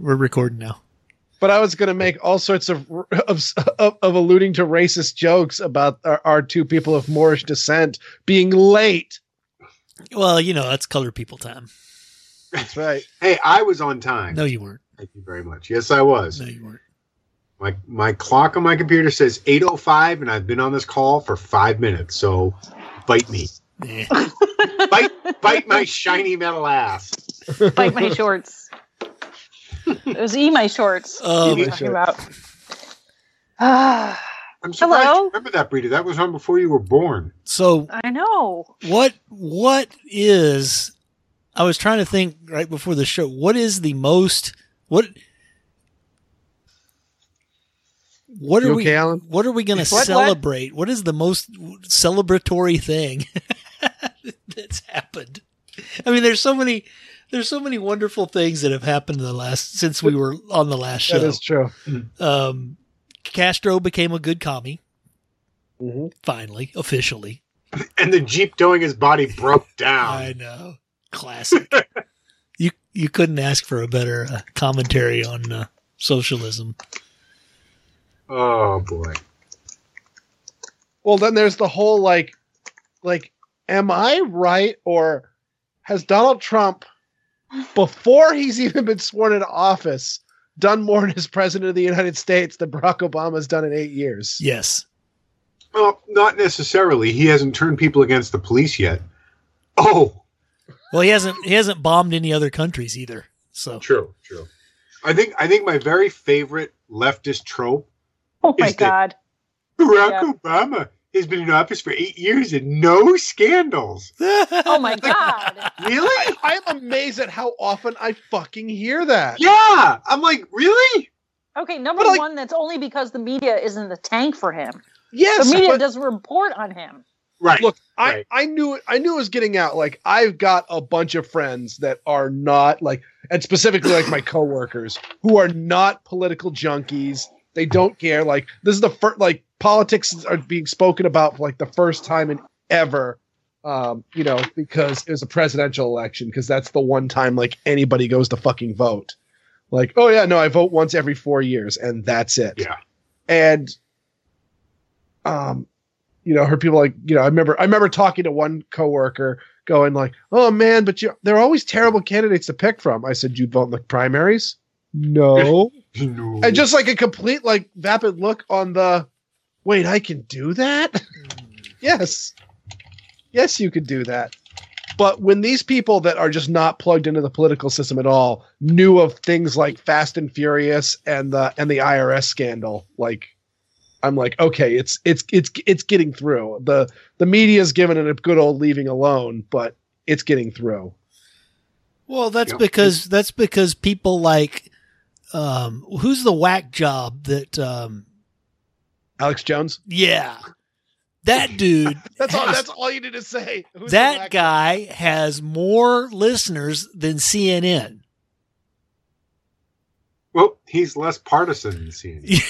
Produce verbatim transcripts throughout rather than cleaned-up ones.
we're recording now. But I was going to make all sorts of, of of of alluding to racist jokes about our, our two people of Moorish descent being late. Well, you know, that's colored people time. That's right. Hey, I was on time. No, you weren't. Thank you very much. Yes, I was. No, you weren't. My my clock on my computer says eight oh five, and I've been on this call for five minutes. So, bite me. Yeah. bite bite my shiny metal ass. Bite my shorts. It was E my shorts. Oh, you were my talking shorts. about. Ah, I'm surprised Hello? you remember that, Brita. That was on before you were born. So I know. what what is I was trying to think right before the show, what is the most what what are You we okay, Alan? what are we going to What, what? celebrate? What is the most celebratory thing that's happened? I mean, there's so many there's so many wonderful things that have happened in the last since we were on the last show. That is true. Um, Castro became a good commie, Mm-hmm. finally, officially. And the Jeep towing his body broke down. I know. Classic. you you couldn't ask for a better uh, commentary on uh, socialism. Oh boy. Well, then there's the whole like, like, am I right, or has Donald Trump, before he's even been sworn into office, done more as president of the United States than Barack Obama's done in eight years? Yes. Well, not necessarily. He hasn't turned people against the police yet. Oh, Well, he hasn't he hasn't bombed any other countries either. So true, true. I think I think my very favorite leftist trope, Oh my Is that- God. Barack Yeah. Obama has been in office for eight years and no scandals. Oh my God. Really? I am amazed at how often I fucking hear that. Yeah. I'm like, really? Okay, number But, like- one, that's only because the media is in the tank for him. Yes, The media but doesn't report on him. Right. look, I, right. I knew it. I knew it was getting out. Like, I've got a bunch of friends that are not like, and specifically like my coworkers who are not political junkies. They don't care. Like, this is the first, like, politics are being spoken about for like the first time in ever. Um, you know, because it was a presidential election, because that's the one time like anybody goes to fucking vote. Like, oh yeah, no, I vote once every four years, and that's it. Yeah. And, um, you know, heard people like, you know, I remember, I remember talking to one coworker going like, "Oh man, but you, they're always terrible candidates to pick from." I said, "You vote in the primaries?" No. No. And just like a complete like vapid look on the, wait, I can do that? Yes. Yes, you could do that. But when these people that are just not plugged into the political system at all knew of things like Fast and Furious and the and the I R S scandal, like, I'm like, okay, it's it's it's it's getting through. The the media's given it a good old leaving alone, but it's getting through. Well, that's Yep. because that's because people like um who's the whack job that um Alex Jones. yeah. That dude That's all. has- That's all you need to say. Who's the that black- guy has more listeners than C N N. Well, he's less partisan than C N N.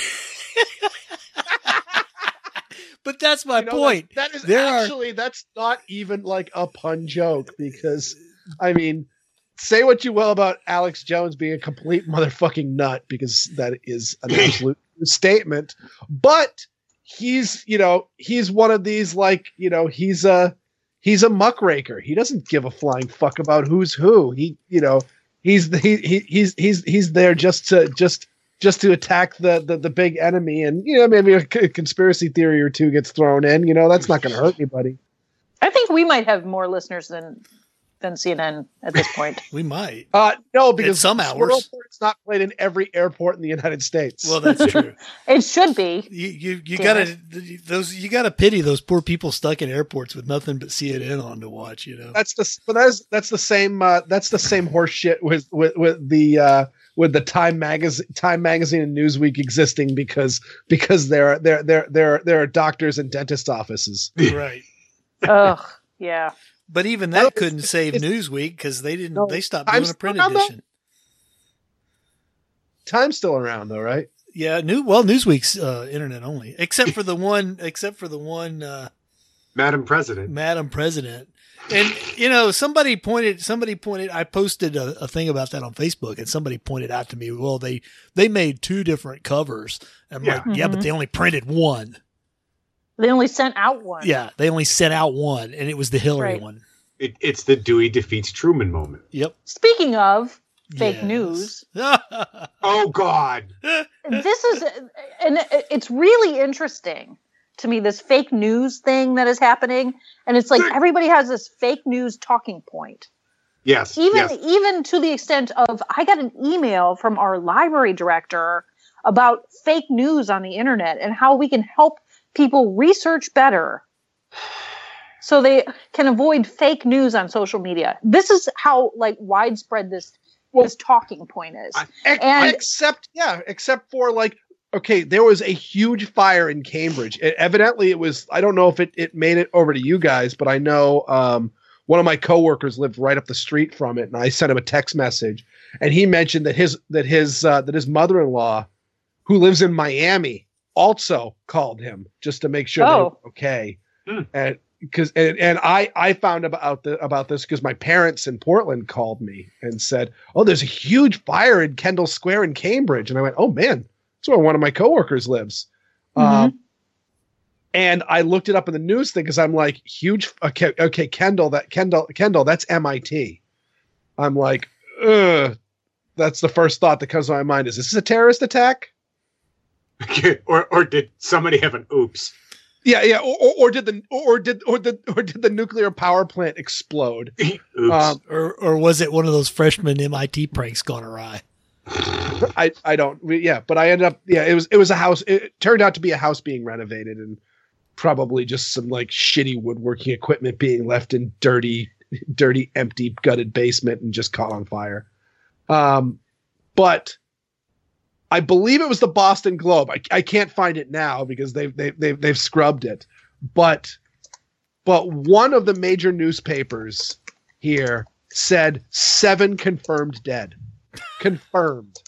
But that's my You know, point. That, that is There are- actually that's not even like a pun joke, because I mean, say what you will about Alex Jones being a complete motherfucking nut, because that is an absolute statement. But he's, you know, he's one of these, like, you know, he's a he's a muckraker. He doesn't give a flying fuck about who's who. He, you know, he's the, he, he he's he's he's there just to just just to attack the the, the big enemy, and you know, maybe a c- conspiracy theory or two gets thrown in. You know, that's not going to hurt anybody. I think we might have more listeners than than C N N at this point. We might. Uh, no, because some Squirrel hours. Port's not played in every airport in the United States. Well, that's true. It should be. You you, you Damn gotta those you gotta pity those poor people stuck in airports with nothing but C N N on to watch. You know. that's the but that's that's the same uh, that's the same horse shit with with with the uh, with the Time magazine Time magazine and Newsweek existing because because there there there there there are doctors and dentist offices. Right. Ugh. Yeah. But even Well, that it's- couldn't save it's- Newsweek because they didn't. No, they stopped I'm doing a print still around, though. edition. Time's still around though, right? Yeah, new. Well, Newsweek's uh, internet only, except for the one, except for the one, uh, Madam President. Madam President. And you know, somebody pointed. Somebody pointed. I posted a, a thing about that on Facebook, and somebody pointed out to me, "Well, they they made two different covers." I'm Yeah. like, "Yeah, but they only printed one. They only sent out one. Yeah, they only sent out one, and it was the Hillary Right. one." It, it's the Dewey defeats Truman moment. Yep. Speaking of fake Yes. news, Oh God! this is, and it's really interesting to me, this fake news thing that is happening. And it's like everybody has this fake news talking point. Yes. Even yes. even to the extent of, I got an email from our library director about fake news on the internet and how we can help people research better so they can avoid fake news on social media. This is how like widespread this Well, this talking point is. Ex- And- except, yeah, except for like, okay, there was a huge fire in Cambridge. It, evidently, it was, I don't know if it, it made it over to you guys, but I know um, one of my coworkers lived right up the street from it, and I sent him a text message, and he mentioned that his that his uh, that his mother-in-law, who lives in Miami, also called him just to make sure they Oh. were okay. Hmm. And because and, and I I found about the about this because my parents in Portland called me and said, "Oh, there's a huge fire in Kendall Square in Cambridge," and I went, "Oh man, that's where one of my coworkers lives." Um, and I looked it up in the news thing because I'm like, huge. Okay, okay, Kendall, that Kendall, Kendall, that's M I T. I'm like, ugh. That's the first thought that comes to my mind. Is this a terrorist attack? or or did somebody have an oops? Yeah, yeah. Or, or, or did the or did or did or did the nuclear power plant explode? Oops. Um, Or or was it one of those freshman M I T pranks gone awry? I I don't. Yeah, but I ended up. Yeah, it was it was a house. It turned out to be a house being renovated, and probably just some like shitty woodworking equipment being left in dirty, dirty, empty, gutted basement and just caught on fire. Um, but I believe it was the Boston Globe. I, I can't find it now because they've they've they've they've scrubbed it. But but one of the major newspapers here said seven confirmed dead. Confirmed.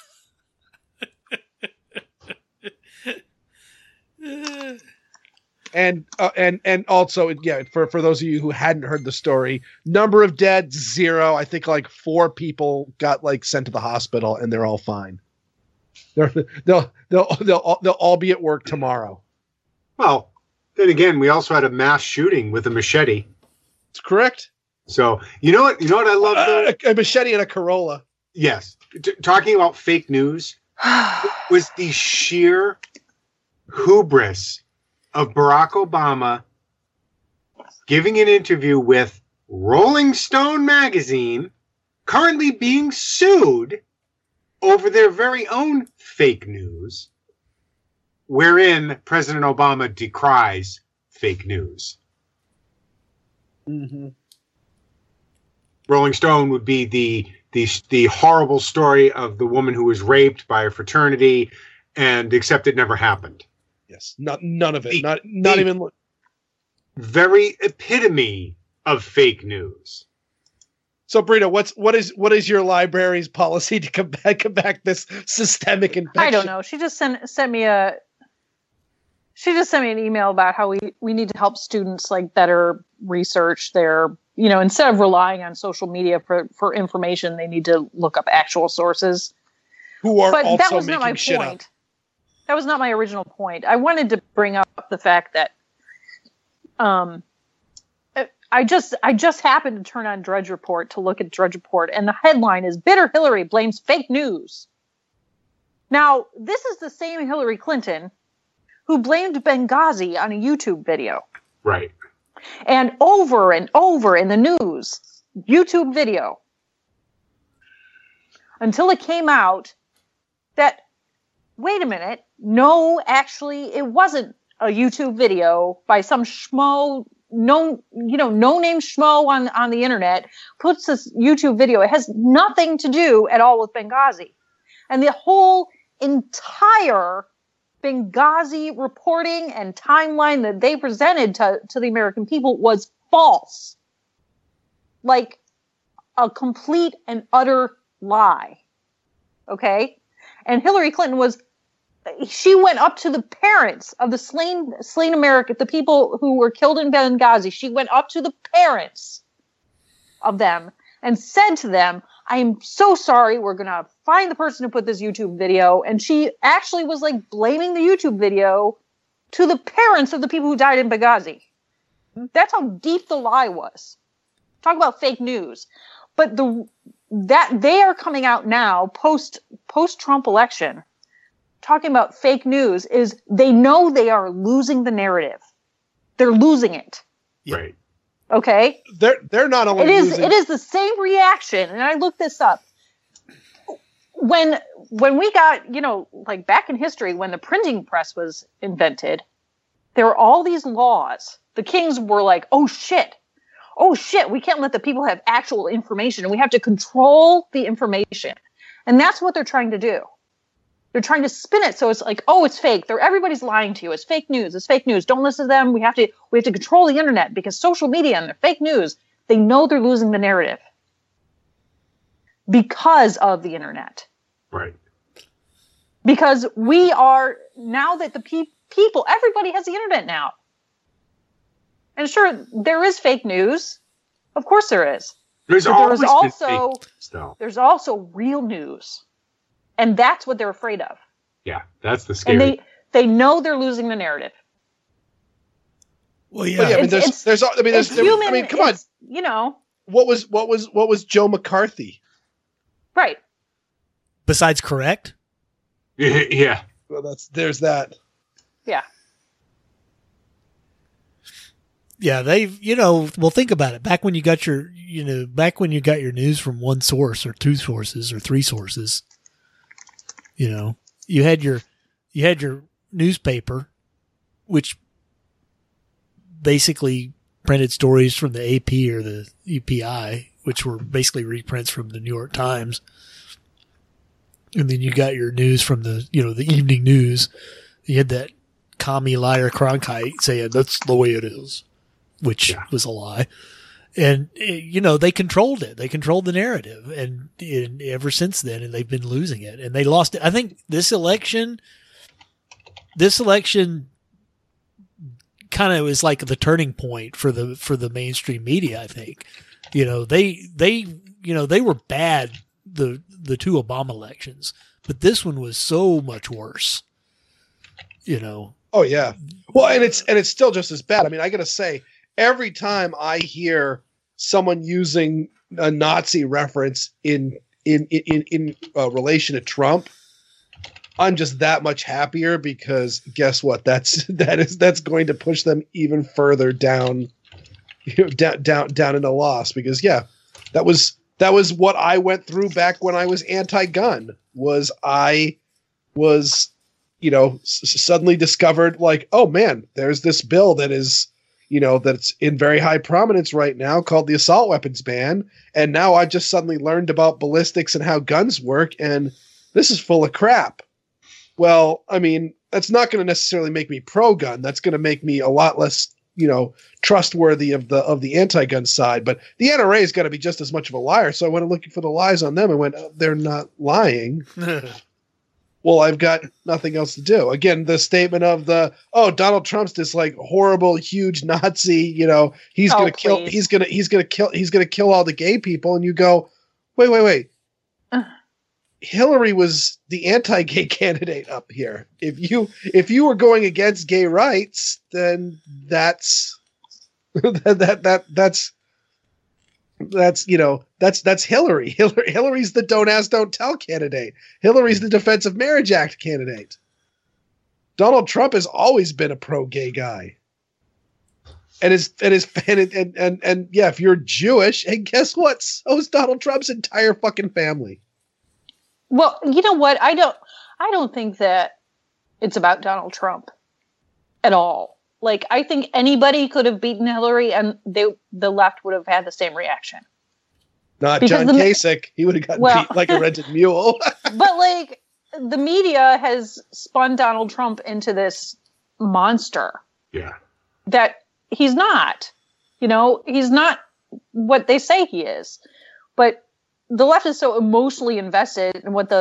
And uh, and and also, yeah, for, for those of you who hadn't heard the story, number of dead, zero. I think like four people got like sent to the hospital, and they're all fine. They're, they'll they'll they'll all, they'll all be at work tomorrow. Well, then again, we also had a mass shooting with a machete. It's correct. So you know what? You know what I love? though? Uh, a, a machete and a Corolla. Yes, T- talking about fake news was the sheer hubris of Barack Obama giving an interview with Rolling Stone magazine, currently being sued over their very own fake news, wherein President Obama decries fake news. Mm-hmm. Rolling Stone would be the the the horrible story of the woman who was raped by a fraternity, and except it never happened. Yes, not none of it. The- not not the- even. Very epitome of fake news. So, Brita, what's what is what is your library's policy to combat combat this systemic infection? I don't know. She just sent sent me a she just sent me an email about how we, we need to help students like better research their, you know, instead of relying on social media for, for information, they need to look up actual sources. Who are But also that was making not my shit point. up. That was not my original point. I wanted to bring up the fact that um I just I just happened to turn on Drudge Report to look at Drudge Report, and the headline is "Bitter Hillary Blames Fake News." Now, this is the same Hillary Clinton who blamed Benghazi on a YouTube video. Right. And over and over in the news, YouTube video, until it came out that, wait a minute, no, actually, it wasn't a YouTube video by some schmo, no, you know, no-name schmo on, on the internet, puts this YouTube video. It has nothing to do at all with Benghazi. And the whole entire Benghazi reporting and timeline that they presented to, to the American people was false. Like a complete and utter lie. Okay? And Hillary Clinton was she went up to the parents of the slain slain American, the people who were killed in Benghazi. She went up to the parents of them and said to them, I am so sorry. We're going to find the person who put this YouTube video. And she actually was like blaming the YouTube video to the parents of the people who died in Benghazi. That's how deep the lie was. Talk about fake news. But the that they are coming out now post post Trump election talking about fake news is they know they are losing the narrative. They're losing it. Right. Okay. They're they're not only it is losing- it is the same reaction, and I looked this up. When when we got, you know, like back in history when the printing press was invented, there were all these laws. The kings were like, "Oh shit. Oh shit, we can't let the people have actual information, and we have to control the information." And that's what they're trying to do. They're trying to spin it so it's like, oh, it's fake. They're everybody's lying to you. It's fake news. It's fake news. Don't listen to them. We have to we have to control the internet because social media and their fake news, they know they're losing the narrative because of the internet. Right. Because we are now that the pe- people, everybody has the internet now. And sure, there is fake news. Of course there is. There's But there is always been also fake news, though. there's also real news. And that's what they're afraid of. Yeah, that's the scary. And they, they know they're losing the narrative. Well, yeah. But yeah, I mean, It's- there's, it's- there's, I mean, there's, It's there, human. I mean, come on. it's, You know, What was, what was, what was Joe McCarthy? right. Besides correct? Yeah. Well, that's there's that. Yeah. Yeah, they've, you know, well, think about it. Back when you got your, you know, back when you got your news from one source or two sources or three sources, you know, you had your, you had your newspaper, which basically printed stories from the A P or the U P I, which were basically reprints from the New York Times. And then you got your news from the, you know, the evening news. You had that commie liar Cronkite saying that's the way it is, which Yeah. was a lie. And, eh, you know, they controlled it. They controlled the narrative. And, and ever since then, and they've been losing it. And they lost it. I think this election, this election kind of was like the turning point for the, for the mainstream media, I think. You know, they, they, you know, they were bad, the, the two Obama elections, but this one was so much worse, you know? Oh yeah. Well, and it's and it's still just as bad. I mean, I gotta say, every time I hear someone using a Nazi reference in in in in uh, relation to Trump, I'm just that much happier because guess what? That's that is that's going to push them even further down, you know, down down down into loss. Because yeah, that was that was what I went through back when I was anti-gun. Was I was. you know, s- suddenly discovered like, oh man, there's this bill that is, you know, that's in very high prominence right now called the assault weapons ban. And now I just suddenly learned about ballistics and how guns work. And this is full of crap. Well, I mean, that's not going to necessarily make me pro-gun. That's going to make me a lot less, you know, trustworthy of the, of the anti-gun side. But the N R A is going to be just as much of a liar. So I went looking for the lies on them and went, oh, they're not lying. Well, I've got nothing else to do. Again, the statement of the, oh, Donald Trump's this like horrible, huge Nazi, you know, he's Oh, going to kill, please. he's going to, he's going to kill, he's going to kill all the gay people. And you go, wait, wait, wait. Ugh. Hillary was the anti-gay candidate up here. If you, if you were going against gay rights, then that's, that, that, that, that's, that's, you know, that's, that's Hillary. Hillary. Hillary's the don't ask, don't tell candidate. Hillary's the Defense of Marriage Act candidate. Donald Trump has always been a pro-gay guy. And is, and is, and, and, and, and yeah, if you're Jewish, and guess what? So is Donald Trump's entire fucking family. Well, you know what? I don't I don't think that it's about Donald Trump at all. Like, I think anybody could have beaten Hillary and they the left would have had the same reaction. Not Because John the- Kasich. He would have gotten Well- beat like a rented mule. But like the media has spun Donald Trump into this monster Yeah. that he's not. You know, he's not what they say he is. But the left is so emotionally invested in what the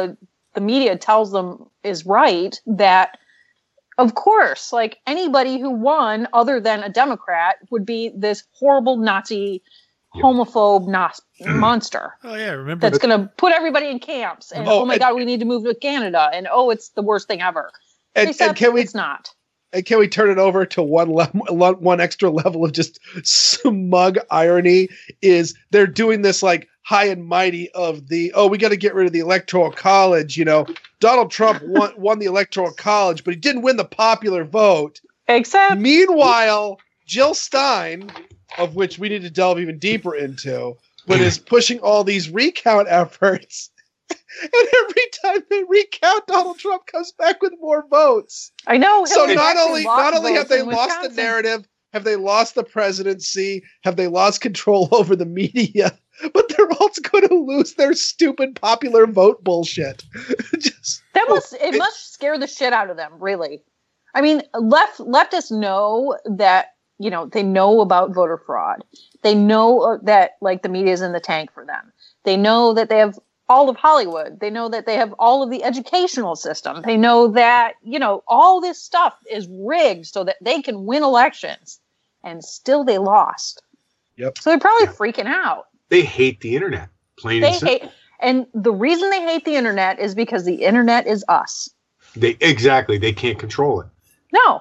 the media tells them is right, that of course, like anybody who won other than a Democrat would be this horrible Nazi, Yeah. homophobe nos- monster Oh yeah, remember that's going to put everybody in camps. And Oh, oh, my and- God, we need to move to Canada. And oh, it's the worst thing ever. And, Except and can we it's not. and can we turn it over to one le- one extra level of just smug irony? Is they're doing this like high and mighty of the, oh, we got to get rid of the electoral college. You know, Donald Trump won, won the electoral college, but he didn't win the popular vote. Except Meanwhile, Jill Stein, of which we need to delve even deeper into, but is pushing all these recount efforts. And every time they recount, Donald Trump comes back with more votes. I know. So Hillary not actually only lost not only have votes they in lost the Wisconsin. narrative, have they lost the presidency, have they lost control over the media, but they're also going to lose their stupid popular vote bullshit. Just That must it must scare the shit out of them, really. I mean, left leftists know that, you know, they know about voter fraud. They know uh, that like the media is in the tank for them. They know that they have all of Hollywood. They know that they have all of the educational system. They know that, you know, all this stuff is rigged so that they can win elections, and still they lost. Yep. So they're probably freaking out. They hate the internet, plain They and simple. hate, and the reason they hate the internet is because the internet is us. They exactly they can't control it. No.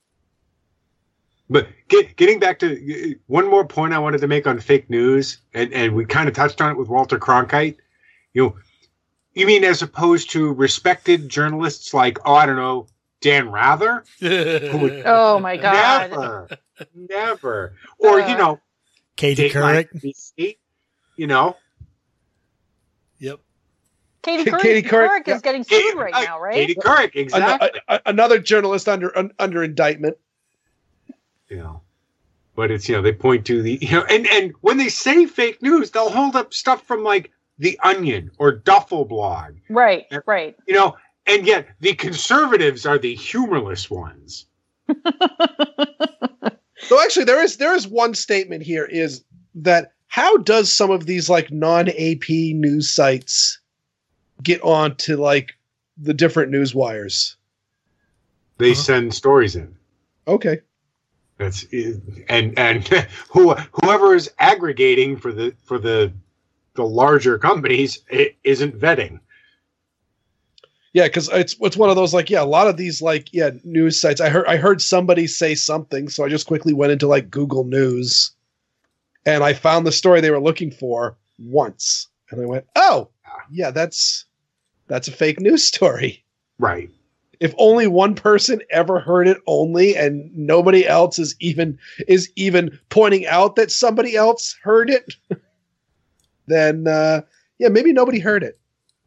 But get, getting back to uh, one more point I wanted to make on fake news, and, and we kind of touched on it with Walter Cronkite. You know, you mean as opposed to respected journalists like, oh, I don't know, Dan Rather? Who would Oh my God. never, never. Or, Uh, you know, Katie Dateline Couric. B C, you know. Yep. Katie Couric, Katie Couric, Couric yeah. is getting sued right now, right? Katie Couric, An- exactly. a- a- another journalist under un, under indictment. you know, but it's, you know, they point to the, you know, and, and when they say fake news, they'll hold up stuff from like The Onion or Duffel Blog, Right, right. you know, and yet the conservatives are the humorless ones. So actually, there is there is one statement here is that how does some of these like non-A P news sites get on to like the different news wires? They Uh-huh. send stories in. Okay. That's and and who whoever is aggregating for the for the the larger companies it isn't vetting. Yeah, because it's it's one of those like yeah, a lot of these like yeah news sites. I heard I heard somebody say something, so I just quickly went into like Google News, and I found the story they were looking for once, and I went, oh yeah, that's that's a fake news story. Right. If only one person ever heard it only, and nobody else is even is even pointing out that somebody else heard it, then uh, yeah, maybe nobody heard it.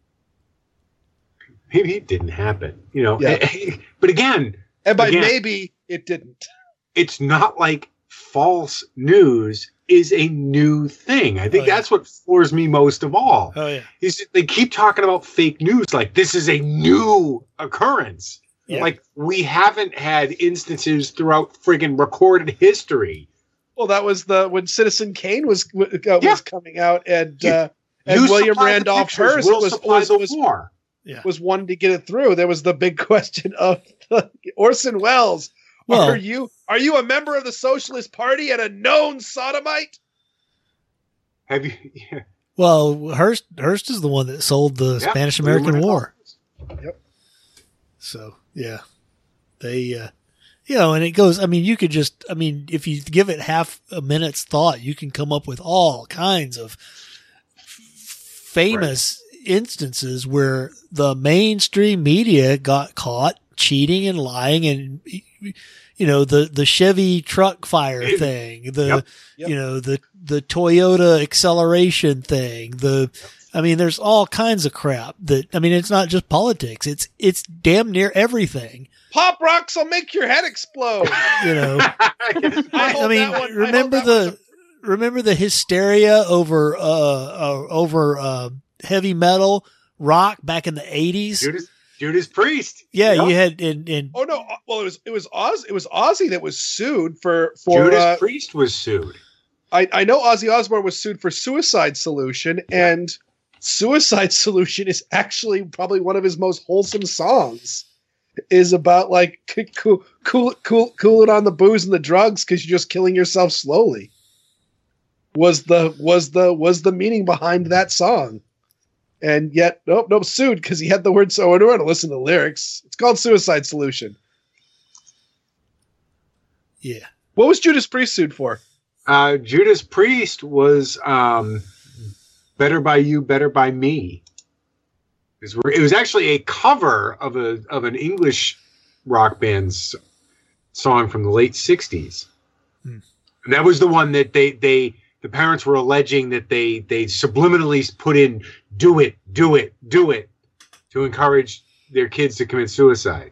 Maybe it didn't happen. You know. Yeah. But again, And by Again. maybe it didn't. it's not like false news is a new thing. I think Oh, yeah. that's what floors me most of all. Oh yeah. Is that they keep talking about fake news like this is a new occurrence. Yeah. Like we haven't had instances throughout friggin' recorded history. Well, that was the when Citizen Kane was uh, was Yeah. coming out, and You- uh, and You William supply the Randolph pictures, Hearst we'll was supply was, the was war. Yeah. was wanting to get it through. There was the big question of Orson Welles. Well- are you are you a member of the Socialist Party and a known sodomite? Have you? Yeah. Well, Hearst Hearst is the one that sold the Yeah. Spanish American War. Yep. So yeah, they, uh, you know, and it goes. I mean, you could just. I mean, if you give it half a minute's thought, you can come up with all kinds of f- famous instances where the mainstream media got caught cheating and lying, and you know the the Chevy truck fire thing, the Yep. Yep. you know the the Toyota acceleration thing, the. I mean, there's all kinds of crap that, I mean, it's not just politics. It's, it's damn near everything, Pop rocks will make your head explode. you know. I I, hold mean, that one- I hold remember that one the, remember the hysteria over, uh, uh over, uh, heavy metal rock back in the eighties? Judas, Judas Priest. Yeah, Yep. you had, and, and, Oh no! Well, it was it was Oz it was Ozzy that was sued for for. Judas Uh, Priest was sued. I I know Ozzy Osbourne was sued for Suicide Solution, and Suicide Solution is actually probably one of his most wholesome songs. Is about like cool, cool, cool, cool it on the booze and the drugs because you're just killing yourself slowly. Was the was the was the meaning behind that song? And yet, nope, nope, sued because he had the word. So I don't want to listen to the lyrics. It's called Suicide Solution. Yeah. What was Judas Priest sued for? Uh, Judas Priest was um, Better By You, Better By Me. It was actually a cover of a of an English rock band's song from the late sixties. Hmm. And that was the one that they, they the parents were alleging that they they subliminally put in "do it, do it, do it" to encourage their kids to commit suicide.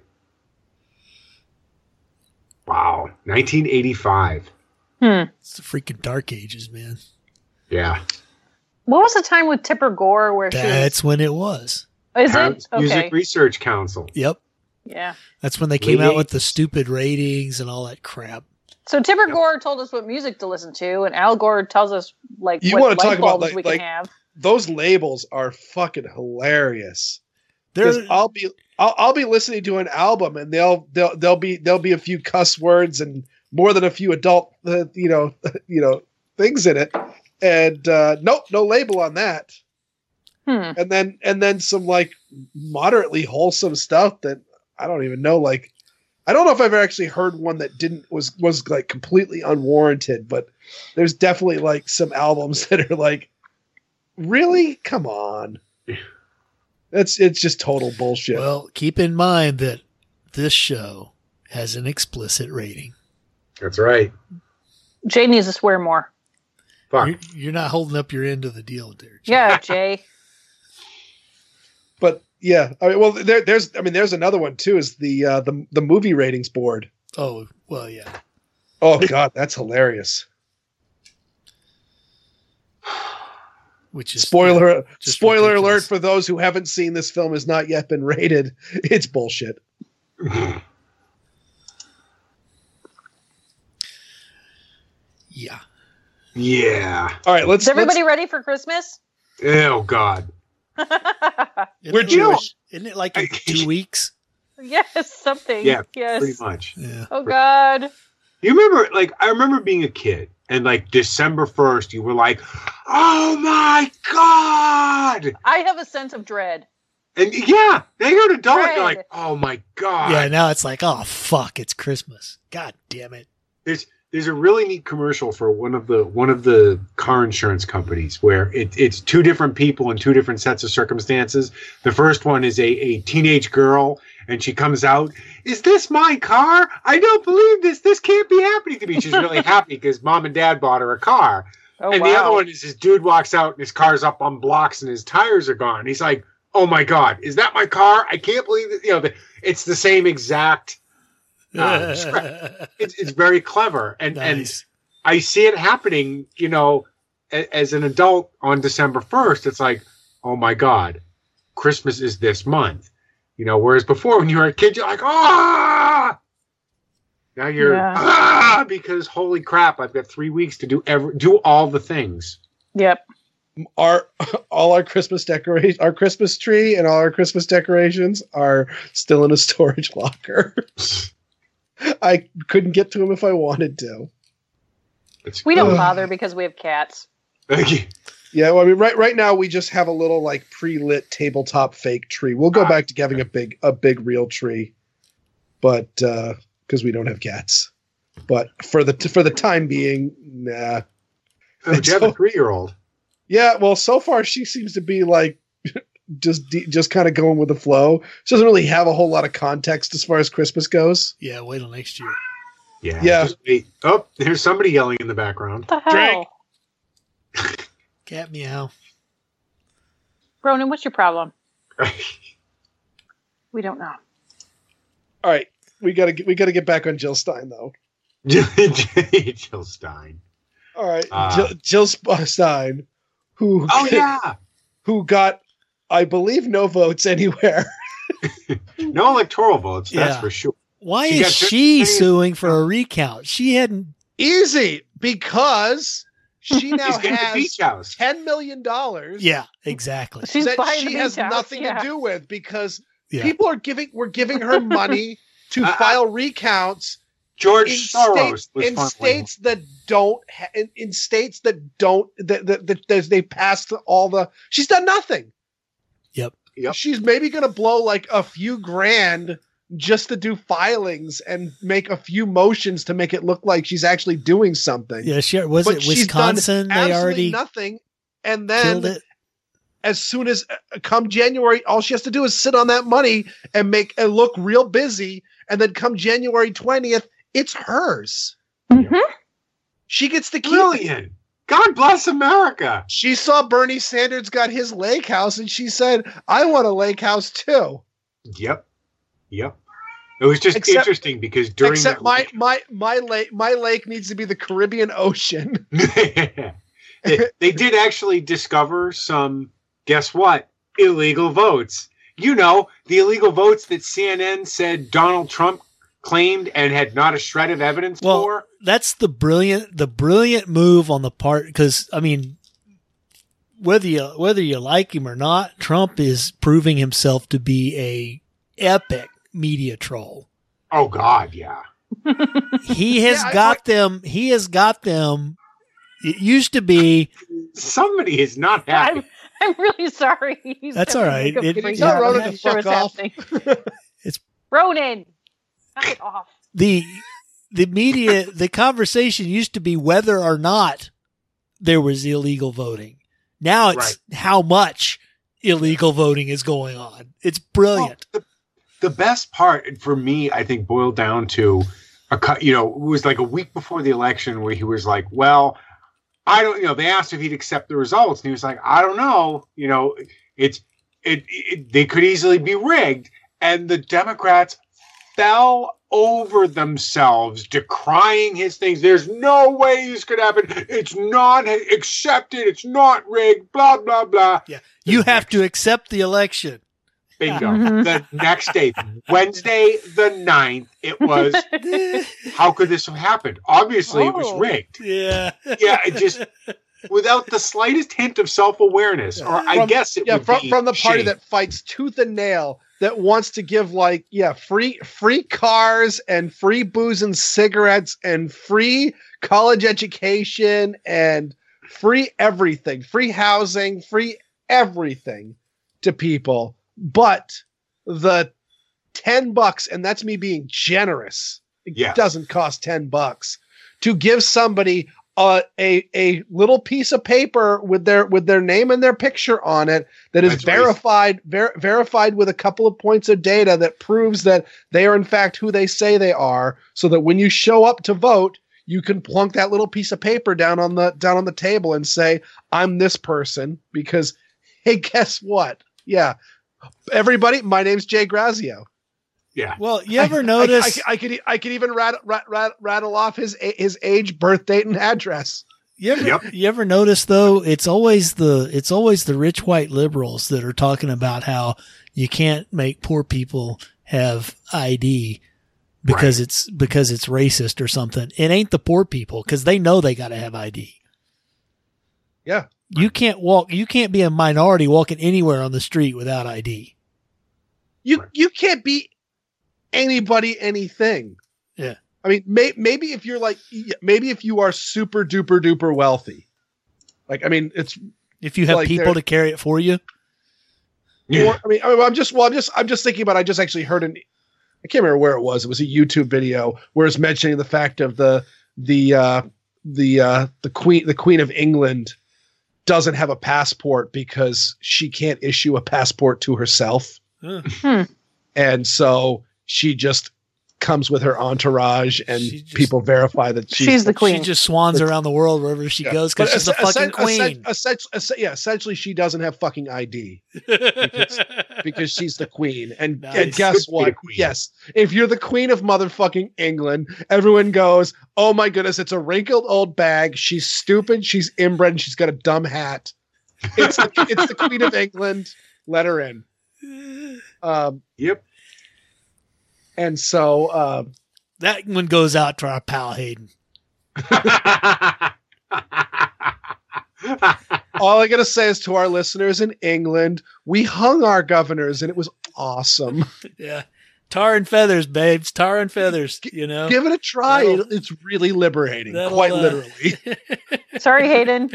Wow, nineteen eighty-five. Hmm. It's the freaking dark ages, man. Yeah. What was the time with Tipper Gore where That's she was... when it was. Is Parents it? Okay. Music Research Council. Yep. Yeah. That's when they came Late out with the stupid ratings and all that crap. So Tipper Yep. Gore told us what music to listen to, and Al Gore tells us like You what wanna light talk about, bulbs like- we like- can have. Those labels are fucking hilarious. There, Because I'll be I'll, I'll be listening to an album and they'll they'll there'll be there'll be a few cuss words and more than a few adult uh, you know you know things in it, and uh, nope, no label on that. Hmm. And then and then some like moderately wholesome stuff that I don't even know. Like I don't know if I've ever actually heard one that didn't was was like completely unwarranted, but there's definitely like some albums that are like, really, come on. It's it's just total bullshit. well, keep in mind that this show has an explicit rating. That's right. Jay needs to swear more. Fuck. You're, you're not holding up your end of the deal there. Jay. Yeah, Jay. But yeah, I mean, well, there, there's, I mean, there's another one too. Is the uh, the the movie ratings board? Oh, well, yeah. Oh God, that's hilarious. Which is Spoiler just spoiler ridiculous. alert for those who haven't seen this film has not yet been rated. It's bullshit. Yeah. Yeah. All right, let's. Is everybody let's, ready for Christmas? Oh God. Isn't We're it- Jewish. Isn't it like in two weeks? Yes, something. Yeah, Yes. Pretty much. Yeah. Oh God. You remember, like, I remember being a kid, and like December first, you were like, "Oh my God!" I have a sense of dread. And yeah, now you're an adult, Dread. you're like, "Oh my God!" Yeah, now it's like, oh, fuck, it's Christmas. God damn it. There's there's a really neat commercial for one of the one of the car insurance companies where it, it's two different people in two different sets of circumstances. The first one is a, a teenage girl, and she comes out, "Is this my car? I don't believe this. This can't be happening to me." She's really happy because mom and dad bought her a car. Oh and wow. the other one is this dude walks out and his car's up on blocks and his tires are gone. He's like, "Oh my God, is that my car? I can't believe it." You know, the, it's the same exact. Uh, script. It's, it's very clever, and and Nice. I see it happening. You know, a, as an adult on December first, it's like, "Oh my God, Christmas is this month." You know, whereas before when you were a kid, you're like, "Ah!" Now you're Yeah. ah because holy crap, I've got three weeks to do every do all the things. Yep. Our all our Christmas decoration, our Christmas tree, and all our Christmas decorations are still in a storage locker. I couldn't get to them if I wanted to. It's, We don't Ugh. bother because we have cats. Yeah, well, I mean, right right now we just have a little like pre-lit tabletop fake tree. We'll go Ah. back to having a big a big real tree, but because we don't have cats. But for the for the time being, nah. Oh, you have a three-year-old. Yeah, well, so far she seems to be like just de- just kind of going with the flow. She doesn't really have a whole lot of context as far as Christmas goes. Yeah, wait till next year. Yeah. Yeah. Just wait. Oh, there's somebody yelling in the background. What the hell? Drink. Cat meow. Ronan, what's your problem? We don't know. All right, we gotta get, we gotta get back on Jill Stein though. Jill Stein. All right, Ah. Jill, Jill Sp- Stein, who Oh yeah. who got, I believe, no votes anywhere. No electoral votes, that's Yeah. for sure. Why She is got she fifty suing for a recount? She hadn't. Easy, because she now She's getting the has beach house. ten million dollars. Yeah, exactly. She's that buying she the has beach house, nothing yeah. to do with because Yeah. people are giving we're giving her money to Uh, file recounts George in, Soros state, was in funneling. states that don't ha- in, in states that don't that, that, that, that they passed all the she's done nothing. Yep. Yep. She's maybe going to blow like a few grand just to do filings and make a few motions to make it look like she's actually doing something. Yeah, sure. Was But it she's Wisconsin? done They absolutely already nothing. And killed then it. as soon as uh, come January, all she has to do is sit on that money and make it look real busy. And then come January twentieth, it's hers. Mhm. She gets to keep it. Brilliant. God bless America. She saw Bernie Sanders got his lake house and she said, I want a lake house too. Yep. Yep. It was just Except- interesting because during Except that my my my lake my lake needs to be the Caribbean Ocean. they, they did actually discover some, guess what? Illegal votes. You know, the illegal votes that C N N said Donald Trump claimed and had not a shred of evidence Well, for. That's the brilliant, the brilliant move on the part. Because I mean, whether you whether you like him or not, Trump is proving himself to be a epic media troll. Oh God, yeah. He has Yeah, I- got them. He has got them. It used to be. Somebody is not happy. I'm, I'm really sorry. He's That's gonna all right. make a It- freak Tell out. Ronan I'm to not sure fuck what's off. happening. It's- Ronan. Knock it off. the the media the conversation used to be whether or not there was illegal voting. Now it's how much illegal voting is going on. It's brilliant. Well, the, the best part for me, I think, boiled down to a cut. You know, it was like a week before the election where he was like, "Well, I don't." You know, they asked if he'd accept the results, and he was like, "I don't know. You know, it's it, it they could easily be rigged." And the Democrats fell over themselves decrying his things. There's no way this could happen. It's not accepted. It's not rigged. Blah, blah, blah. Yeah. You have to accept the election. Bingo. Mhm. The next day, Wednesday the ninth, it was, how could this have happened? Obviously, it was Oh. rigged. Yeah. Yeah, it just, without the slightest hint of self-awareness, or I From- guess it Yeah, would from, be from the party shame. that fights tooth and nail, that wants to give like yeah free free cars and free booze and cigarettes and free college education and free everything, free housing, free everything to people, but the ten bucks, and that's me being generous, it Yes. doesn't cost ten bucks to give somebody Uh, a a little piece of paper with their with their name and their picture on it that is That's right. verified ver- verified with a couple of points of data that proves that they are in fact who they say they are, so that when you show up to vote, you can plunk that little piece of paper down on the down on the table and say, "I'm this person," because hey, guess what? Yeah, everybody, my name's Jay Grazio. Yeah. Well, you ever I- notice I, I, I could I could even rat, rat, rat, rattle off his his age, birth date, and address. you ever Yep. you ever notice though it's always the it's always the rich white liberals that are talking about how you can't make poor people have I D because it's because it's racist or something. It ain't the poor people because they know they got to have I D. Yeah. You can't walk. You can't be a minority walking anywhere on the street without I D. You Right. you can't be anybody anything. Yeah. I mean, may, maybe if you're like, yeah, maybe if you are super duper duper wealthy, like I mean, it's. If you have Like people they're- to carry it for you. Yeah. Or, I mean, I- I'm just well, I'm just I'm just thinking about. I just actually heard an. I can't remember where it was. It was a YouTube video where it's mentioning the fact of the the uh, the uh, the queen the Queen of England doesn't have a passport because she can't issue a passport to herself, Huh. and so she just comes with her entourage, and She just- people verify that she's, She's the She queen. just swans around the world wherever she Yeah. goes because But she's the es- fucking essen- queen. essen- essen- yeah, essentially, she doesn't have fucking I D because she's the queen. And, Nice. and guess Good to be a what? queen. Yes, if you're the queen of motherfucking England, everyone goes, "Oh my goodness, it's a wrinkled old bag. She's stupid. She's inbred. And she's got a dumb hat. It's the, it's the Queen of England. Let her in." Um, Yep. and so, uh, That one goes out to our pal Hayden. All I gotta say is to our listeners in England, we hung our governors and it was awesome. Yeah. Tar and feathers, babes. Tar and feathers, you know. Give it a try. That'll- It's really liberating, that'll, quite uh, literally. Sorry, Hayden.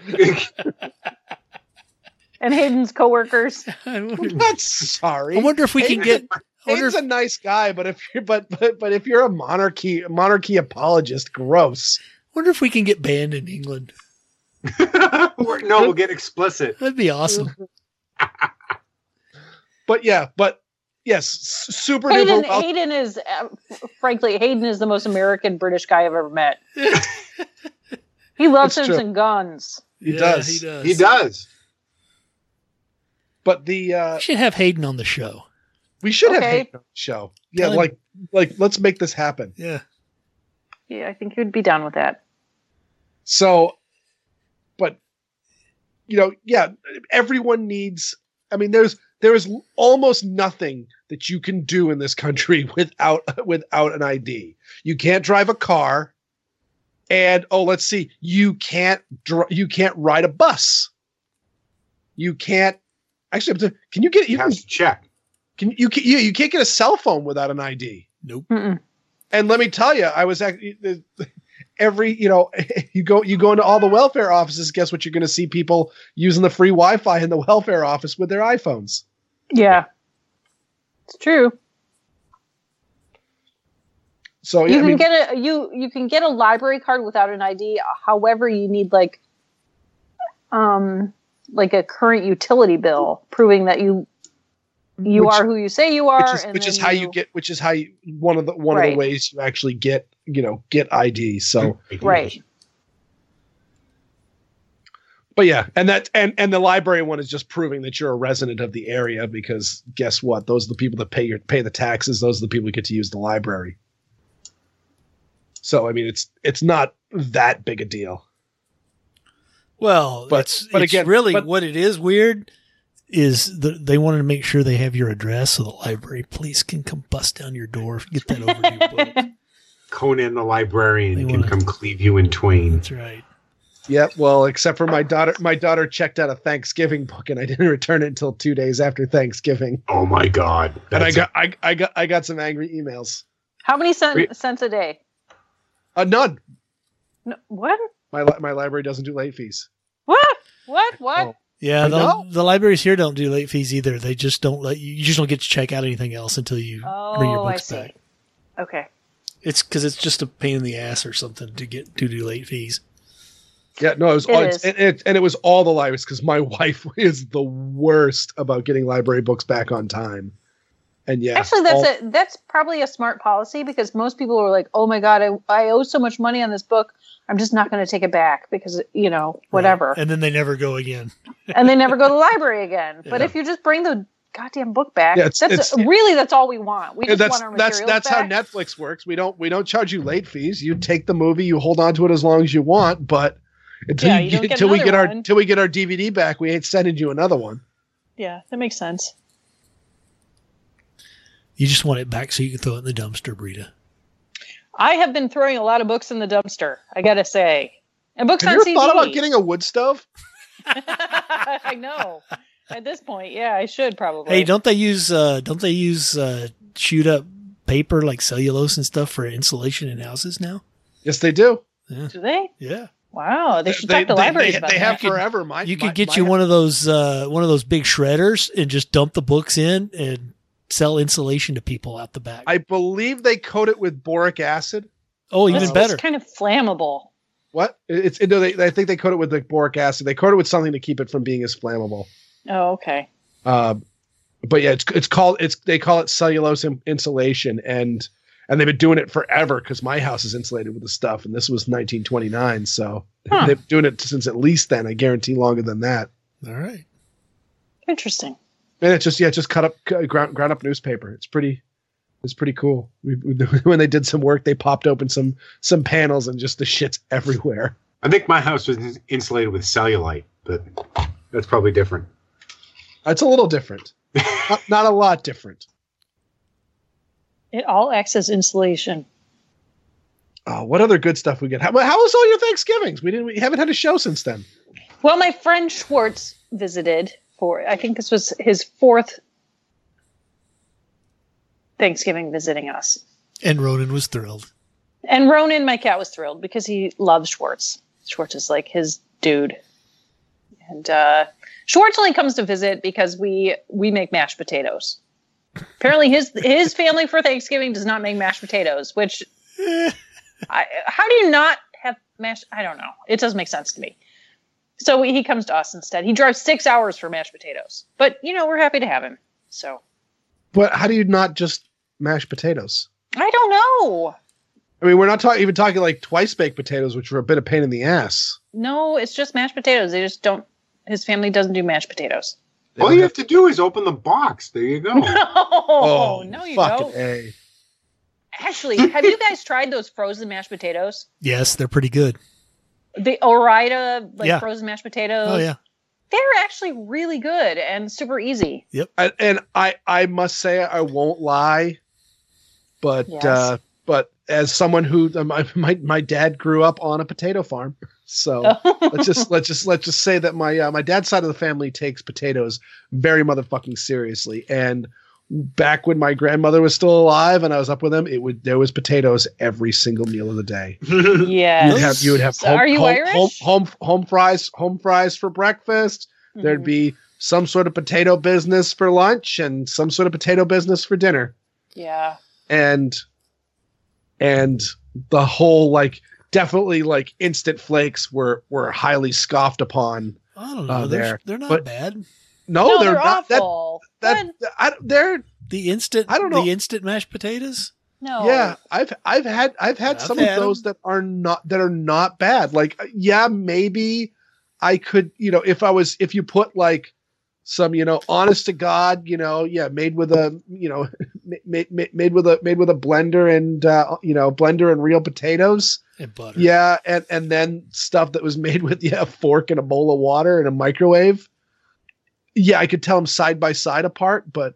And Hayden's coworkers. I I'm wonder, not sorry. I wonder if we can get. I wonder Hayden's if, a nice guy, but if you're but but but if you're a monarchy monarchy apologist, gross. wonder if we can get banned in England. We're- no, we'll get explicit. That'd be awesome. But yeah, but yes, s- super Hayden, duper. well- Hayden is, uh, frankly, Hayden is the most American British guy I've ever met. He loves It's him true. some guns. He Yeah, does. He does. He does. But the uh We should have Hayden on the show. we should have Okay. Hayden on the show. Yeah, Tell him- like like let's make this happen. Yeah. Yeah, I think he would be down with that. So, but you know, yeah, everyone needs. I mean, there's there is almost nothing that you can do in this country without without an I D. You can't drive a car, and oh, let's see, you can't dr- you can't ride a bus. You can't actually. Can you get you You can, have to check. can you can, you you can't get a cell phone without an I D. Nope. Mm-mm. And let me tell you, I was actually every you know you go you go into all the welfare offices. Guess what? You're going to see people using the free Wi-Fi in the welfare office with their iPhones. Yeah, it's true. So You yeah, I can mean, get a you you can get a library card without an I D. However, you need like um like a current utility bill proving that you you which, are who you say you are, which is, and which is then how you get which is how you one of the one of Right. the ways you actually get you know get I D. So, right. but yeah, and that and and the library one is just proving that you're a resident of the area because guess what? Those are the people that pay your pay the taxes. Those are the people who get to use the library. So I mean, it's it's not that big a deal. Well, But- it's, but it's again- really but- what it is weird is the, they wanted to make sure they have your address so the library police can come bust down your door, get that over to your book. Conan the librarian They can wanna- come cleave you in twain. That's right. Yeah, well, except for my daughter. My daughter checked out a Thanksgiving book, and I didn't return it until two days after Thanksgiving. Oh my God! And I That's got, I, I got, I got some angry emails. How many cent- Re- cents a day? Uh, none. No, what? My li- my library doesn't do late fees. What? What? What? Oh. Yeah, I the, know. the libraries here don't do late fees either. They just don't let you. You just don't get to check out anything else until you bring your Oh, I books see. back. Okay. It's because it's just a pain in the ass or something to get to do late fees. Yeah, no, it was It all, is. and, it, and it was all the libraries because my wife is the worst about getting library books back on time. And yeah, Actually, that's all- a that's probably a smart policy because most people are like, "Oh my god, I I owe so much money on this book. I'm just not going to take it back because you know whatever." Right. And then they never go again. And they never go to the library again. But Yeah. if you just bring the goddamn book back, Yeah, it's- that's it's- really that's all we want. We Yeah, just that's want our that's materials that's how back. Netflix works. We don't we don't charge you late fees. You take the movie, you hold on to it as long as you want, but until Yeah, you you don't get, get until we another get our one. until we get our D V D back, we ain't sending you another one. Yeah, that makes sense. You just want it back so you can throw it in the dumpster, Brita. I have been throwing a lot of books in the dumpster. I gotta say, and books Have on you C ever D. thought about getting a wood stove? I know. At this point, yeah, I should probably. Hey, don't they use uh, don't they use uh, shoot up paper like cellulose and stuff for insulation in houses now? Yes, they do. Do they? Yeah. Wow, they should They, talk to they, libraries they, about they that. have forever. My, You could my- get my- you one of those uh, one of those big shredders and just dump the books in and sell insulation to people out the back. I believe they coat it with boric acid. oh, This even is better. kind of flammable. What? It's no, they, I think they coat it with like boric acid. They coat it with something to keep it from being as flammable. Oh, okay. Uh, but yeah, it's it's called it's they call it cellulose in, insulation, and and they've been doing it forever because my house is insulated with the stuff, and this was nineteen twenty-nine, so Huh. they've been doing it since at least then. I guarantee longer than that. All right. Interesting. And it's just yeah, just cut up c- ground ground up newspaper. It's pretty. It's pretty cool. We, we, when they did some work, they popped open some some panels, and just the shit's everywhere. I think my house was ins- insulated with cellulite, but that's probably different. It's a little different, not, not a lot different. It all acts as insulation. Oh, what other good stuff we get? How, how was all your Thanksgivings? We didn't. We haven't had a show since then. Well, my friend Schwartz visited for, I think this was his fourth Thanksgiving visiting us. And Ronan was thrilled. And Ronan, my cat, was thrilled because he loves Schwartz. Schwartz is like his dude. And uh, Schwartz only comes to visit because we we make mashed potatoes. Apparently his his family for Thanksgiving does not make mashed potatoes, which I, how do you not have mashed? I don't know. It doesn't make sense to me. So we, he comes to us instead. He drives six hours for mashed potatoes. But, you know, we're happy to have him. So. But how do you not just mash potatoes? I don't know. I mean, we're not talking even talking like twice baked potatoes, which were a bit of pain in the ass. No, it's just mashed potatoes. They just don't. His family doesn't do mashed potatoes. All you have to do is open the box. There you go. No, Oh, no, you fucking don't. A. Actually, have you guys tried those frozen mashed potatoes? Yes, they're pretty good. The Ore-Ida, like Yeah. frozen mashed potatoes. Oh, yeah. They're actually really good and super easy. I, and I, I must say, I won't lie, but Yes. uh, but as someone who uh, my, my my dad grew up on a potato farm, so let's just let's just let's just say that my uh, my dad's side of the family takes potatoes very motherfucking seriously. And back when my grandmother was still alive and I was up with them, it would there was potatoes every single meal of the day. Yes. You'd have you would have So home, are you home, Irish? home home home fries home fries for breakfast. There'd Mhm. be some sort of potato business for lunch and some sort of potato business for dinner. Yeah. And and the whole like definitely like instant flakes were were highly scoffed upon. I don't know. Uh, they're, there. they're not But- bad. No, No, they're, they're, not awful. that What? that I, they're The instant, I don't know. the instant mashed potatoes. No. yeah, I've I've had I've had I've some had of those that are not that are not bad. Like yeah, maybe I could, you know, if I was if you put like some, you know, honest to God, you know, yeah, made with a, you know, made, made, made with a made with a blender and uh, you know, blender and real potatoes. And butter. Yeah, and and then stuff that was made with yeah, a fork and a bowl of water and a microwave. Yeah, I could tell them side by side apart, but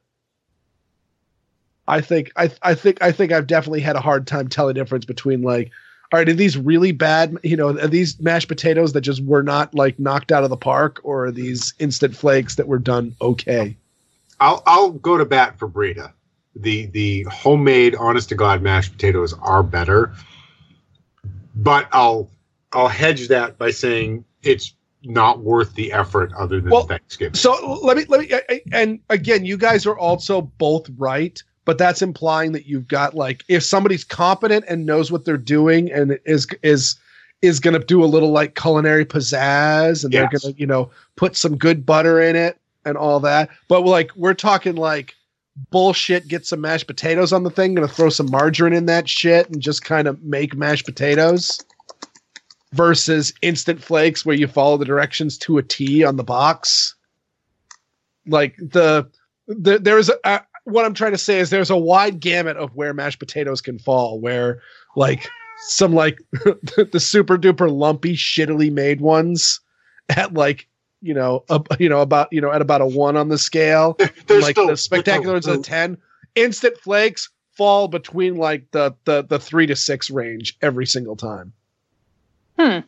I think I I think I think I've definitely had a hard time telling the difference between like, all right, are these really bad? You know, are these mashed potatoes that just were not like knocked out of the park, or are these instant flakes that were done okay? I'll I'll go to bat for Brita. The the homemade, honest to God mashed potatoes are better, but I'll I'll hedge that by saying it's not worth the effort other than Well, Thanksgiving. So let me let me I- I- and again, you guys are also both right, but that's implying that you've got like if somebody's competent and knows what they're doing and is is is going to do a little like culinary pizzazz and they're Yes. going to, you know, put some good butter in it and all that. But like we're talking like bullshit, get some mashed potatoes on the thing, going to throw some margarine in that shit and just kind of make mashed potatoes versus instant flakes where you follow the directions to a T on the box. Like the, the there's a, uh, what I'm trying to say is there's a wide gamut of where mashed potatoes can fall, where like some like the super duper lumpy shittily made ones at like, you know, a, you know, about, you know, at about a one on the scale, There's like still- the spectacular ones there's a ten. Instant flakes fall between like the, the, the three to six range every single time. Hmm.